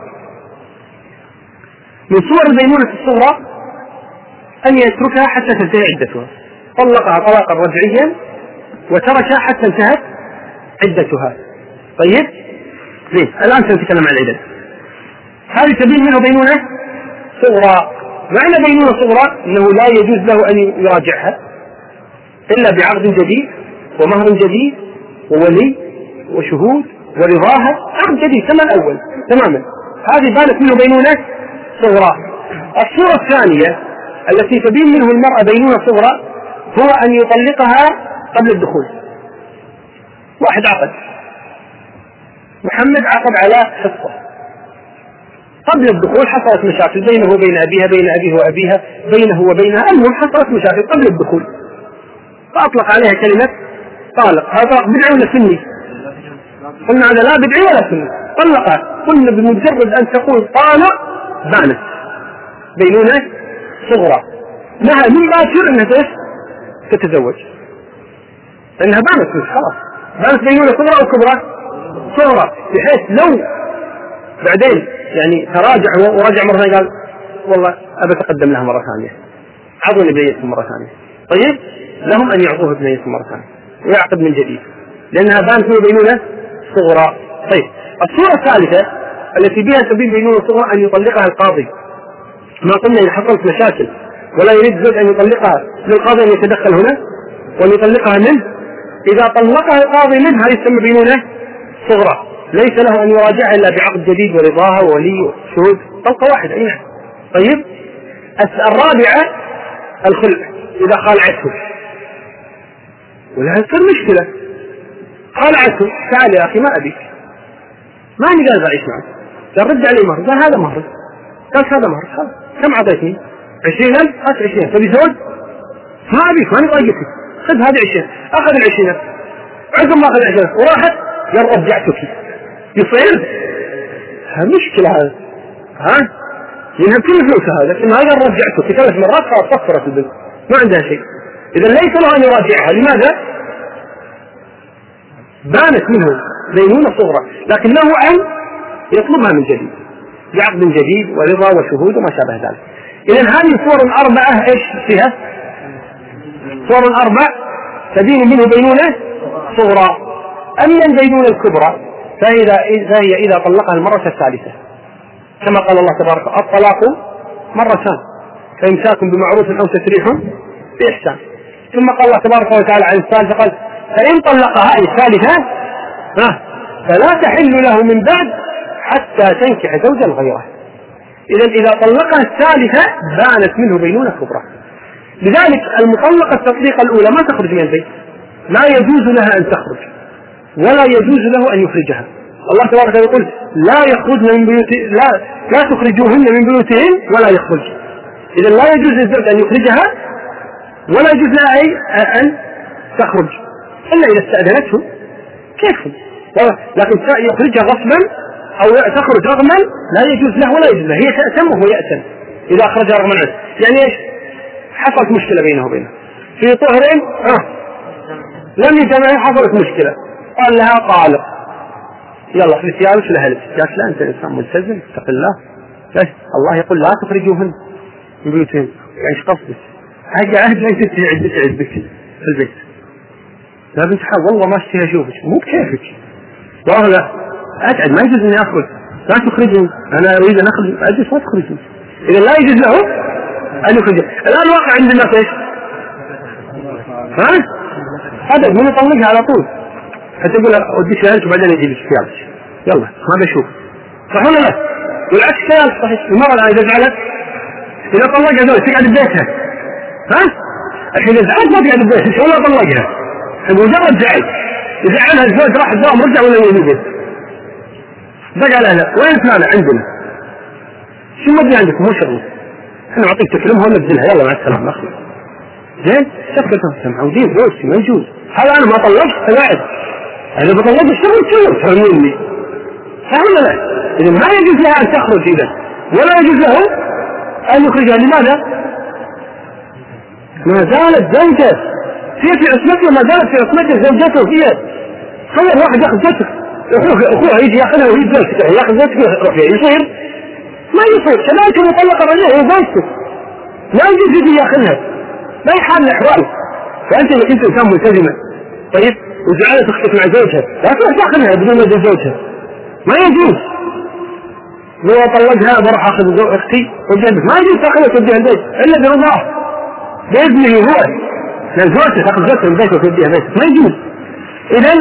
Speaker 1: من صور البينونة الصغرى أن يتركها حتى تنتهي عدتها، طلقها طلاقا رجعيا وتركها حتى انتهت عدتها. طيب ليه الآن سنتكلم عن العدد. هذه تبين منه بينونة صغرى. معنى بينونة صغرى أنه لا يجوز له أن يراجعها إلا بعقد جديد ومهر جديد وولي وشهود ورضاها، عقد جديد كما الأول تماما. هذه بانت منه بينونة صغرى. الصورة الثانية التي تبين منه المرأة بينونة صغرى هو أن يطلقها قبل الدخول. واحد عقد، محمد عقد على حصة، قبل الدخول حصلت مشاكل بينه وبين أبيها، بين أبيه وأبيها، بينه وبينها، المهم حصلت مشاكل قبل الدخول، فأطلق عليها كلمة طالق. هذا طلاق بدعي ولا سني؟ قلنا هذا لا بدعي ولا سني، طلقها. قلنا بمجرد أن تقول طالق بانت بينونة صغرى، لها من باكر أنها تتزوج، لأنها بانت مش خلاص، بانت بينونة صغرى أو كبرى؟ صغرى، بحيث لو بعدين يعني تراجع ورجع مرة ثانية قال والله أبى أتقدم لها مرة ثانية، عطوني بنيتهم مرة ثانية، طيب لهم أن يعطوه بنيتهم مرة ثانية ويعقد من جديد لأنها بانت بينونة صغرى. طيب الصورة الثالثة التي بها تبين بينونة صغرى أن يطلقها القاضي. ما قلنا إذا حصلت مشاكل ولا يريد زوج أن يطلقها للقاضي أن يتدخل هنا وأن يطلقها منه، إذا طلقها القاضي منها يسمى بينونة صغرى، ليس له أن يراجعها إلا بعقد جديد ورضاها وولي وشهود، طلقة واحدة. أي نعم. طيب الرابعة الخلع، إذا خالعته ولا تصير مشكلة، خالعته تعال يا أخي ما أبيك، ما أني قادر أعيش معك، قال رد علي مهر، قال هذا مهر، قال هذا مهر، خلاص كم عطيتني؟ عشرين ألف، هات عشرين، تبي زوج؟ ما أبيك، ما أني ضايقتك، خذ هذه عشرين، أخذ العشرين، عقب ما أخذ العشرين وراحت قال رجعتك، يصير مشكلة هذا، ها ينهب كل فلوسه هذا، لكن هذا رجعته في ثلاث مرات فصفرت البنت ما عندها شيء. إذا ليس له أن يراجعها. لماذا؟ بانت منه بينونة صغرى، لكن له أن يطلبها من جديد بعقد جديد ورضا وشهود وما شابه ذلك. إذا هذه صور أربعة إيش فيها؟ صور أربع تبين منه بينونة صغرى. أما البينونة الكبرى فإذا فهي إذا طلقها المرة الثالثة كما قال الله تبارك وتعالى الطلاق مرتان فإمساك بمعروف أو تسريح بإحسان. ثم قال الله تبارك وتعالى عن الثالثة قال فإن طلقها أي الثالثة فلا تحل له من بعد حتى تنكح زوجا غيره. إذا إذا طلقها الثالثة بانت منه بينونة كبرى. لذلك المطلقة التطليقة الأولى ما تخرج من البيت، لا يجوز لها أن تخرج ولا يجوز له أن يخرجها. الله تبارك وتعالى يقول لا يخرجن من بيوت لا لا تخرجوهن من بيوتهن ولا يخرج. إذا لا يجوز للزوج أن يخرجها ولا يجوز لها أي أن تخرج إلا إذا استأذنته كيف، لكن يخرجها غصبا أو تخرج رغما لا يجوز له ولا يجوز له. هي تأتم وهو يأتم إذا أخرجها رغما عنه. يعني إيش؟ حصلت مشكلة بينه وبينه في طهر آه. لم يجمعه حصلت مشكلة قال لها طالق يلا في ثيابك لها لبس. قالت لا أنت إنسان ملتزم اتق الله. الله يقول لا تخرجوهن من بيوتهن. يعني ايش قصدك؟ هاجي عهد لا تنتهي عدتك عدتك في البيت. لا بنت حال والله ما اشتهي اشوفك مو بكيفك. والله أجعل ما يجوز اني اخرج لا تخرجون انا اريد ان اخرج اجلس ما تخرجون. اذا لا يجوز له ان يخرج. الان واقع عند الناس ايش؟ ها؟ هذا من يطلقها على طول حتى يقول اوديك لك وبعدين يجي لك ثيابك يلا ما بشوف صح ولا لا؟ والعكس كذلك صحيح. المرأة الان اذا زعلت اذا طلقها زوج تقعد ببيتها ها؟ الحين اذا زعلت ما تقعد ببيتها شو ولا طلقها مجرد زعل يزعلها الزوج راح الدوام رجع ولا يجي بقى لها وين فلانة عندنا شو مدري عندك مو شغل احنا نعطيك تكلمها ولا تزلها يلا مع السلامة اخلص زين شكلتها معودين زوجتي ما يجوز. هذا انا ما طلقت فقاعد انا بطلق الشغل تشوف فهموني صح ولا لا؟ اذا ما يجوز لها ان تخرج اذا ولا يجوز له ان يخرجها. لماذا؟ ما زالت زوجته هي في عصمته ما زالت في عصمته زوجته هي. خير واحد ياخذ زوجته اخوها يجي ياخذها وهي زوجته ياخذ زوجته يروح فيها يصير ما يصير. كذلك المطلقه الرجل هي زوجته لا يجوز يجي ياخذها ما يحال الاحوال. فانت اذا كنت انسان ملتزمه طيب وزعلت اختك مع زوجها لا تروح تاخذها بدون ما يجوز زوجها ما يجوز. لو طلقها بروح اخذ اختي وجنبك ما يجوز تاخذها توديها البيت الا برضاه باذنه هو لأن زوجته تأخذ زوجته من بيته وتوديها بيته ما يجوز. إذن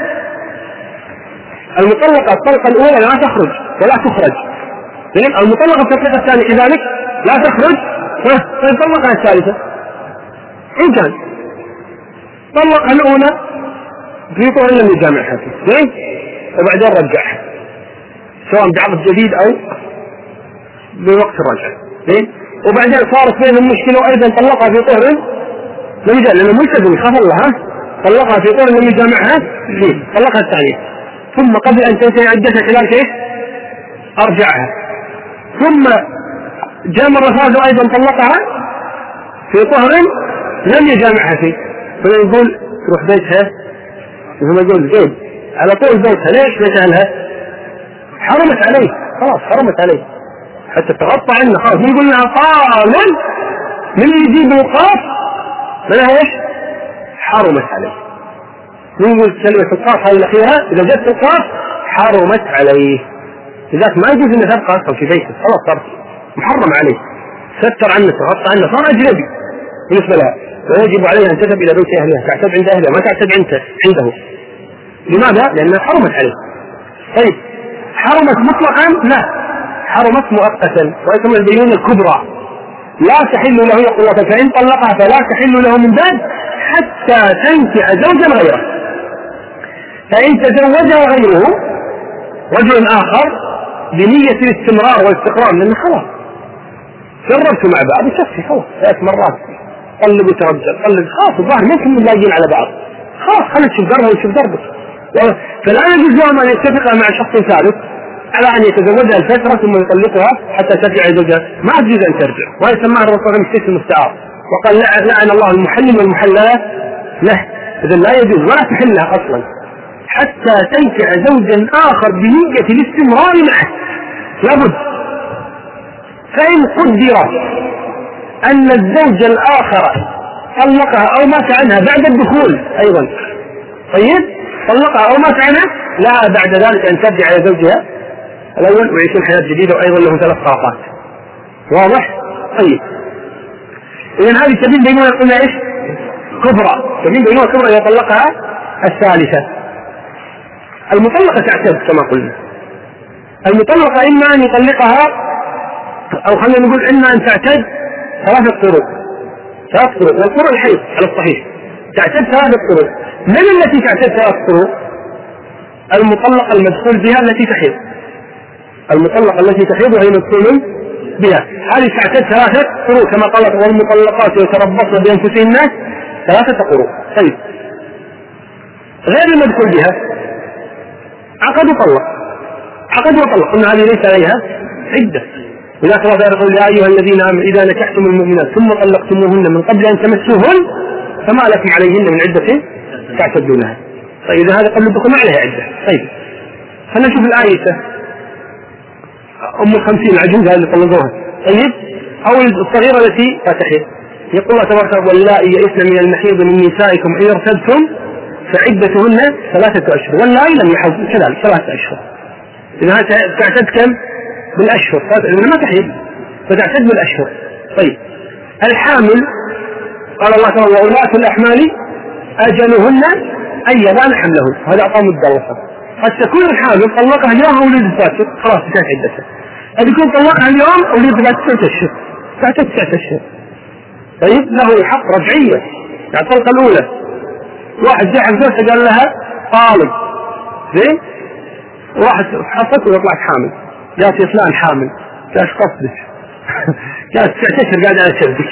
Speaker 1: المطلقة الطلقة الأولى لا تخرج ولا تخرج. إذن المطلقة الطلقة الثانية كذلك لا تخرج فالطلقة الثالثة إن كان طلقها الأولى في طول لم يجامعها زين وبعدين رجعها سواء بعقد جديد أو بوقت الرجعة زين وبعدين صارت بينهم مشكلة وأيضا طلقها في طهر لم يجامع لأنه ملتزم يخاف الله طلقها في طول لم يجامعها فيه طلقها الثانية ثم قبل أن تنتهي عدتها خلال كيف أرجعها ثم جاء مرة ثالثة أيضا طلقها في طهر لم يجامعها فيه فيقول تروح بيتها وهو يقول زين على طول بيتها ليش ليش أهلها حرمت عليه خلاص حرمت عليه حتى تغطى عنه خلاص يقول لها قال من يجيب القاف منها ايش حرمت عليه. نقول كلمة القاف هذه الأخيرة إذا جت القاف حرمت عليه لذلك ما يجوز أن تبقى أصلا في بيته خلاص صار محرم عليه ستر عنه تغطى عنه صار أجنبي بالنسبة لها ويجب عليها أن تذهب إلى بيت أهلها تعتد عند أهلها ما تعتد عنده. لماذا؟ لأنها حرمت عليه. طيب حرمت مطلقا لا حرمت مؤقتا ويسمى البينونة الكبرى لا تحل له يقول الله فإن طلقها فلا تحل له من بعد حتى تنكح زوجا غيره. فإن تزوجها غيره رجل آخر بنية الاستمرار والاستقرار لأنه خلاص جربتوا مع بعض يكفي خلاص ثلاث مرات قلب وترجل قلب خلاص الظاهر ممكن نلاقين على بعض خلاص خلنا نشوف دربه ونشوف دربه فلا يجوز لهم أن يتفق مع شخص ثالث على أن يتزوجها الفترة ثم يطلقها حتى ترجع زوجها، ما يجوز أن ترجع، ويسمى الرسول بالسيس المستعار، وقال لعن الله المحلم والمحللة له. إذا لا يجوز ولا تحلها أصلا حتى تنكح زوجا آخر بنية الاستمرار معه، لابد. فإن قدر أن الزوج الآخر طلقها أو مات عنها بعد الدخول أيضا، طيب طلقها أو مات عنها، لا بعد ذلك أن ترجع إلى زوجها الأول ويعيشون حياة جديدة، وأيضا لهم ثلاث طاقات. واضح؟ طيب إذن هذه سبيل بينونة قلنا إيش؟ كبرى. سبيل بينونة كبرى إذا طلقها الثالثة. المطلقة تعتد كما قلنا. المطلقة إما أن يطلقها، أو خلينا نقول إما أن تعتد ثلاثة طرق، ثلاث طرق، والطرق الحيض على الصحيح تعتد ثلاثة طرق. من التي تعتد ثلاث طرق؟ المطلقة المدخول بها التي تحيض، المطلقة التي تحيض وهي مدخول بها، هذه تعتد ثلاثة طرق كما قالت والمطلقات يتربصن بأنفسهن ثلاثة طرق. طيب غير المدخول بها عقد وطلق، عقد وطلق قلنا هذه ليس عليها عدة. وذاك الله يقول يا أيها الذين آمنوا إذا نكحتم المؤمنات ثم طلقتموهن من قبل أن تمسوهن فما لكم عليهن من عدة تعتدونها. طيب إذا هذا قبل الدخول ما عليها عدة. طيب خلينا نشوف الآية أم الخمسين العجوز هذه اللي طلقوها، طيب أو الصغيرة التي فتحت. يقول الله تبارك وتعالى واللائي يئسن من المحيض من نسائكم إن ارتبتم فعدتهن ثلاثة أشهر واللائي لم يحضن كذلك ثلاثة أشهر. إذا تعتد كم؟ بالأشهر، إذا ما تحيض فتعتد بالأشهر. طيب الحامل قال الله تعالى وأولاة الأحمال أجلهن أن يضعن حملهن، هذا أعطاه مدة. قد تكون الحامل طلقها اليوم أو ولد فاتت خلاص انتهت عدتها، قد يكون طلقها اليوم أو ولد بعد ستة أشهر تعتد تسعة أشهر. طيب له حق رجعية، يعني الطلقة الأولى واحد جاء عن زوجته قال لها طالب زين، واحد حصلت وطلعت حامل، جاءت يا فلان حامل، جاءت قصدك جاءت تسعة أشهر قاعد على شربك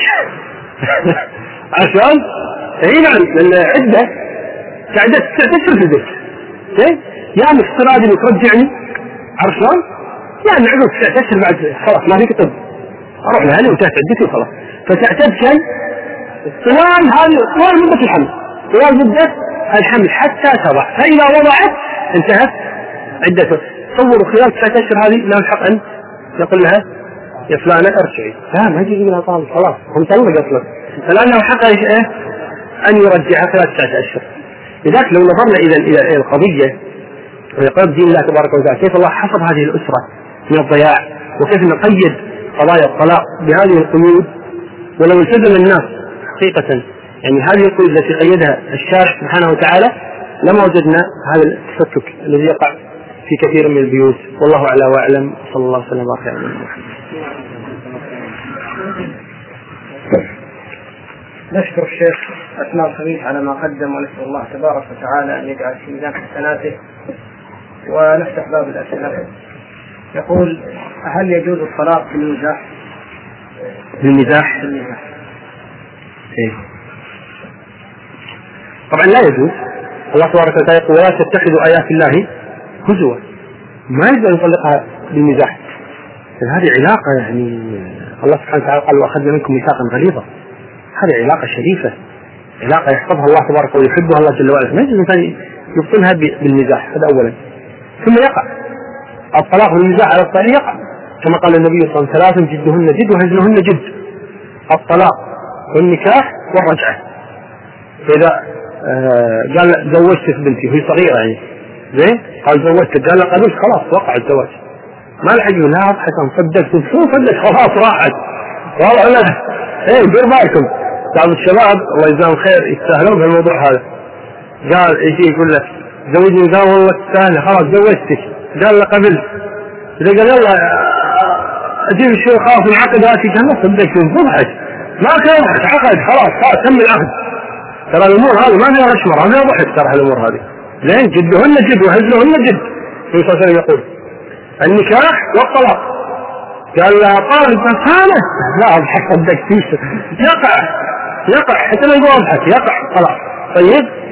Speaker 1: عشان هي نعم العدة تعدت تسعة أشهر في البيت زين، يا مفترض انك ترجعني عرف شلون؟ يعني عقب تسعة أشهر بعد خلاص ما فيك طب اروح لهني وانتهت عدتي وخلاص. فتعتد كم؟ طوال هذه طوال مدة الحمل، طوال مدة الحمل حتى تضع، فإذا وضعت انتهت عدته. تصوروا خلال تسعة أشهر هذه لا الحق أن يقول لها يا فلانة ارجعي، لا ما يجي لها طالب خلاص هم طلق أصلا، فلأنه حق ايش أن يرجعها خلال تسعة أشهر. لذلك لو نظرنا إذا إلى القضية ويقول دين الله تبارك وتعالى كيف الله حفظ هذه الأسرة من الضياع، وكيف نقيد قضايا الطلاق بهذه القيود، ولو التزم الناس حقيقة يعني هذه القيود التي قيدها الشارع سبحانه وتعالى لما وجدنا هذا التفكك الذي يقع في كثير من البيوت. والله أعلى وأعلم، صلى الله وسلم وبارك على محمد.
Speaker 3: نشكر الشيخ أسماء الخميس على ما قدم، ونسأل الله تبارك وتعالى أن يجعل في ميزان حسناته. ونفتح باب الأسئلة. يقول هل يجوز الطلاق بالمزاح؟
Speaker 1: بالمزاح؟ إيه. طبعا لا يجوز. الله تبارك وتعالى يقول ولا تتخذوا آيات الله هزوا، ما يجوز أن يطلقها بالمزاح. هذه علاقة يعني الله سبحانه وتعالى قال وأخذنا منكم ميثاقا غليظا، هذه علاقة شريفة، علاقة يحفظها الله تبارك ويحبها الله جل وعلا، ما يجوز الإنسان يبطلها بالمزاح. هذا أولا. ثم يقع الطلاق بالمزاح على الصحيح، يقع كما قال النبي صلى الله عليه وسلم ثلاث جدهن جد وهزلهن جد: الطلاق والنكاح والرجعة. فإذا آه قال زوجتك بنتي وهي صغيرة يعني زين، قال زوجتك، قال قبلت خلاص وقع الزواج، ما الحق لا أضحك صدقت شو صدق خلاص راحت والله أنا إيه دير بالكم. بعض الشباب الله يجزاهم خير يستاهلون بهالموضوع هذا، قال يجي يقول له زوجني، قال والله تستاهل خلاص زوجتك، قال له قبلت، إذا قال يلا أجيب الشيء خلاص العقد هاتي، قال لا صدقت انضحك ما كان عقد خلاص خلاص تم العقد. ترى الأمور هذه ما فيها رشمرة ما فيها ضحك، ترى الأمور هذه لين جدهن جد وهزلهن جد. النبي صلى الله عليه وسلم يقول النكاح والطلاق، قال لها طالب فانه لا أضحك صدقت يقع يقع حتى ما يقول أضحك يقع خلاص. طيب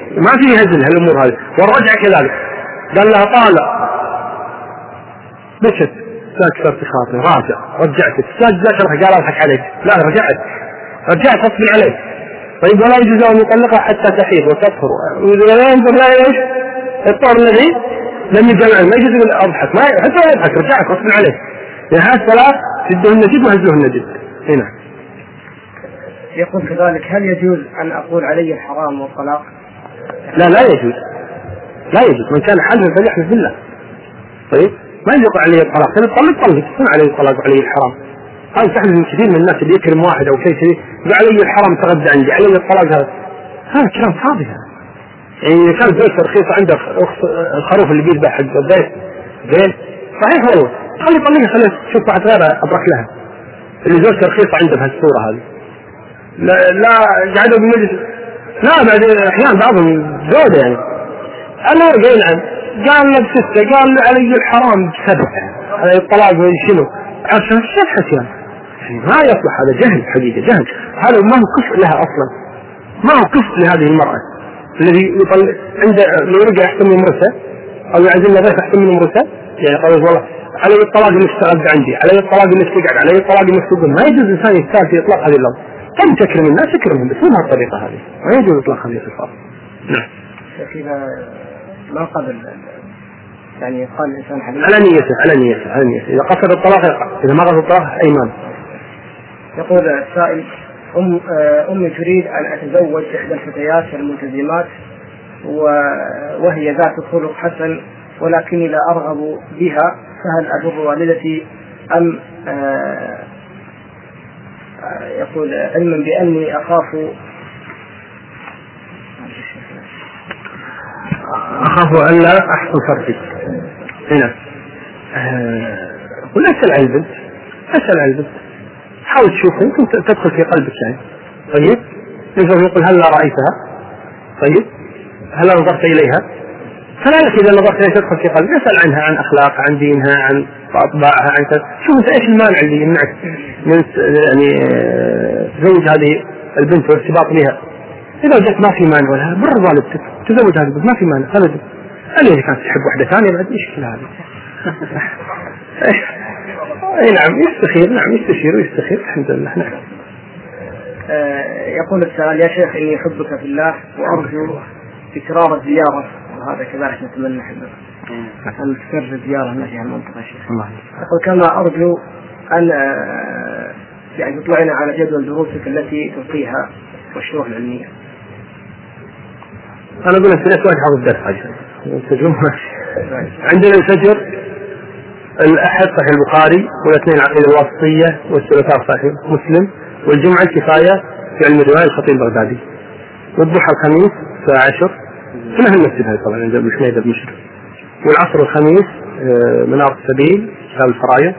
Speaker 1: ما في هزل هالامور هذه. والرجعه كذلك قال لها طالع بشت كسرت خاطري راجع رجعتك سجلت قال اضحك عليك لا رجعت رجعت غصب عليك. طيب ولا يجوز ان يطلقها حتى تحيض وتطهر ولا ينظر لا ايش الطهر الذي لم يجمع ما يجوز ان اضحك ما حتى يضحك رجعت غصب عليك. يعني هذه الصلاه جدهن جد وهزلهن جد. هنا
Speaker 3: يقول كذلك هل يجوز ان اقول علي الحرام والطلاق؟
Speaker 1: لا لا يجوز لا يجوز. من كان حلفا فليحلف بالله. طيب ما يقع عليه الطلاق تطلق طلق يكون عليه الطلاق وعليه الحرام. هذا تحدث من كثير من الناس اللي يكرم واحد او شيء شيء عليه الحرام تغدى عندي عليه الطلاق. هذا هذا كلام فاضي. هذا يعني كان زوجته رخيصه عنده الخروف اللي بيذبح حق البيت زين صحيح والله خلي طلقها خلي شوف بعد غيره ابرك لها اللي زوجته رخيصه عنده بهالصوره هذه. لا لا قاعدوا بالمجلس لا بعد احيانا بعضهم زوجة يعني انا قايل عن قال له بستة قال له علي الحرام بسبع على الطلاق وشنو عشان شبحت يعني ما يصلح. هذا جهل حقيقة جهل. هذا ما هو كفء لها اصلا ما هو كفء لهذه المرأة الذي يطلق عنده لو يرجع يحتم من مرسى او يعزل له غير يحتم من مرسى يعني قال والله علي الطلاق انك تغدى عندي علي الطلاق انك تقعد علي الطلاق انك تقوم. ما يجوز انسان يختار في اطلاق هذه اللفظ. كم تكرم الناس اكرمهم بس مو بهالطريقة هذه ما يجوز اطلاق هذه الصفات. نعم.
Speaker 3: إذا ما قبل يعني قال الإنسان حبيب
Speaker 1: على نيته على نيته على نيته إذا قصد الطلاق يقع إذا ما قصد الطلاق أيمان.
Speaker 3: يقول السائل أم أمي تريد أن أتزوج إحدى الفتيات الملتزمات وهي ذات خلق حسن ولكني لا أرغب بها فهل أضر والدتي أم يقول علما بأني أخاف
Speaker 1: أخاف أن لا أحسن فرجي. هنا قل أسأل عن البنت أسأل عن البنت حاول تشوف يمكن تدخل في قلبك يعني. طيب يقول يقول هل لا رأيتها طيب هل نظرت إليها فلا لك إذا نظرت إليها تدخل في قلبك اسأل عنها عن أخلاقها عن دينها عن أطباعها عن شوف أنت إيش المانع اللي يمنعك من يعني تزوج هذه البنت والارتباط بها. إذا جت ما في مانع ولا بر والدتك تزوج هذه البنت ما في مانع خلد أنا إذا كانت تحب واحدة ثانية بعد إيش كل هذا. أي نعم يستخير نعم يستشير ويستخير الحمد لله. نعم.
Speaker 3: يقول السائل يا شيخ إني أحبك في الله وأرجو تكرار الزيارة وهذا كذلك نتمنى حبك أن تكرر الزيارة هنا في المنطقة شيخ. يقول كما أرجو أن يعني تطلعنا على جدول دروسك التي تلقيها والشروح العلمية.
Speaker 1: أنا أقول لك ثلاث واحد حافظ الدرس عشان عندنا الفجر الأحد صحيح البخاري والاثنين العقيدة الواسطية والثلاثاء صحيح مسلم والجمعة الكفاية في علم الرواية الخطيب البغدادي والضحى الخميس الساعة عشر في نهر المسجد هذا طبعا عند أبو حميد بن مشرف والعصر الخميس منار السبيل كتاب الفرائض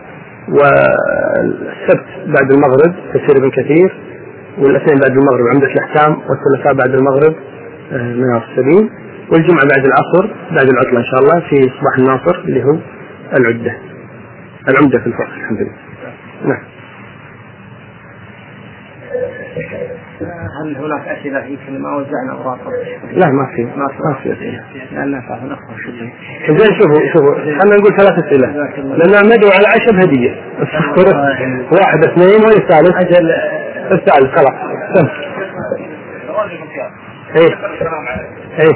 Speaker 1: والسبت بعد المغرب تفسير ابن كثير والاثنين بعد المغرب عمدة الأحكام والثلاثاء بعد المغرب منار السبيل والجمعة بعد العصر بعد العطلة إن شاء الله في صباح الناصر اللي هو العدة العمدة في الفقه الحمد لله. نعم.
Speaker 3: هل هناك أسئلة يمكن ما وزعنا أوراق؟
Speaker 1: لا ما في
Speaker 3: ما في
Speaker 1: ما في أسئلة.
Speaker 3: لأننا فاهم الأخوة شكرا.
Speaker 1: زين شوفوا شوفوا خلنا نقول ثلاث أسئلة لأننا ندعو على عشب هدية. واحد اثنين والثالث أجل الثالث خلاص. إيه إيه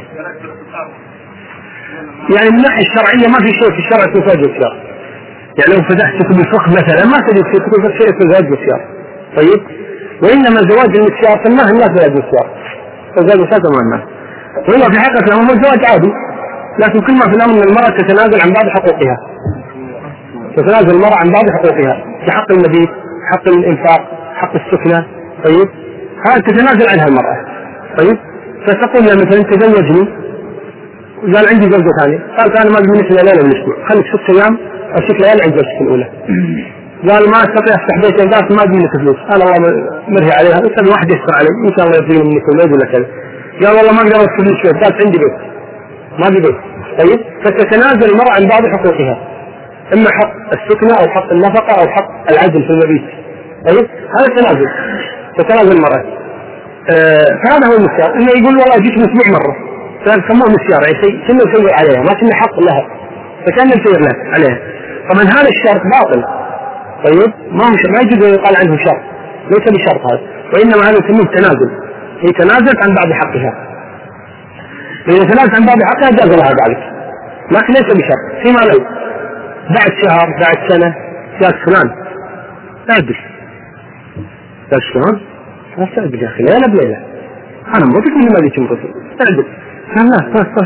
Speaker 1: يعني من الناحية الشرعية ما في شيء في الشرع اسمه زواج بالخيار. يعني لو فتحت كتب الفقه مثلا ما تجد في كتب الفقه شيء اسمه زواج بالخيار. طيب وإنما زواج المسيار سماه الناس زواج بالخيار. زواج بالخيار سماه الناس. وإنما في حقيقة الأمر هو زواج عادي لكن كل ما في الأمر أن المرأة تتنازل عن بعض حقوقها. تتنازل المرأة عن بعض حقوقها كحق المبيت حق الإنفاق حق السكنة. طيب هذا تتنازل عنها المرأة. طيب فتقول لها مثلا تزوجني قال عندي زوجة ثانية قالت أنا ما أجي منك إلا ليلة بالأسبوع خليك ست أيام أو ست ليالي عند زوجتك الأولى. قال ما أستطيع أفتح بيتين قالت ما أجي منك فلوس أنا الله مرهي عليها بس أنا واحد يسر علي إن شاء الله يرضيني منك ولاد ولا كذا. قال والله ما أقدر أدخل لك بيت قالت عندي بيت ما أبي بيت. طيب فتتنازل المرأة عن بعض حقوقها إما حق السكنة أو حق النفقة أو حق العدل في المبيت. طيب هذا تنازل تتنازل المرأة. آه فهذا هو المسيار، انه يقول والله جيت مسبوع مره فسموه مسيار، يعني شيء كنا نسير عليها ما كنا حق لها فكان نسير له عليها. طبعا هذا الشرط باطل، طيب ما هو ما يجوز يقال عنه شرط، ليس بشرط هذا، وانما هذا يسميه تنازل، هي تنازلت عن بعض حقها، إذا تنازلت عن بعض حقها جاز لها ذلك، لكن ليس بشرط. فيما لو بعد شهر بعد سنة جاءت فلان تعدل، قال شلون؟ لا تعدل يا أخي ليلة بليلة أنا مرتك من ما ذيك مرتك تعدل لا لا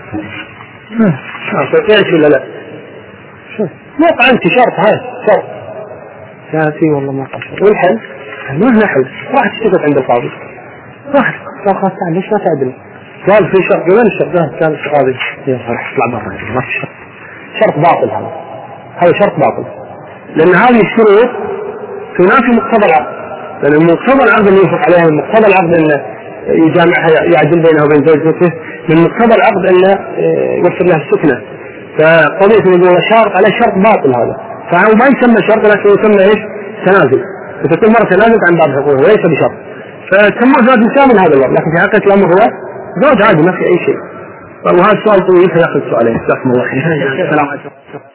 Speaker 1: لا صحيح ولا لا؟ موقع أنت شرط هاي شرط ساتي والله ما قصر والحل ما هنا حل، راح تشتغل عند القاضي راح قال خلاص تعال ليش ما تعدل؟ قال في شرط وين الشرط؟ كان القاضي يا راح تطلع برا ما في شرط، شرط باطل هذا، هذا شرط باطل، لأن هذه الشروط تنافي مقتضى العقد، لأن مقتضى العقد اللي يوافق عليها، من مقتضى العقد أنه يجامعها يعدل بينها وبين زوجته، من مقتضى العقد أنه يوفر لها السكنة، فقضية أن يقول شرط على شرط باطل هذا، فهو ما يسمى شرط لكن يسمى إيش؟ تنازل، فتكون مرة تنازل عن بعض حقوقه وليس بشرط، فسموه زواج مساوي من هذا الوقت، لكن في حقيقة الأمر هو زواج عادي ما في أي شيء. وهذا السؤال طويل فيأخذ سؤالين. جزاكم الله خير. السلام عليكم.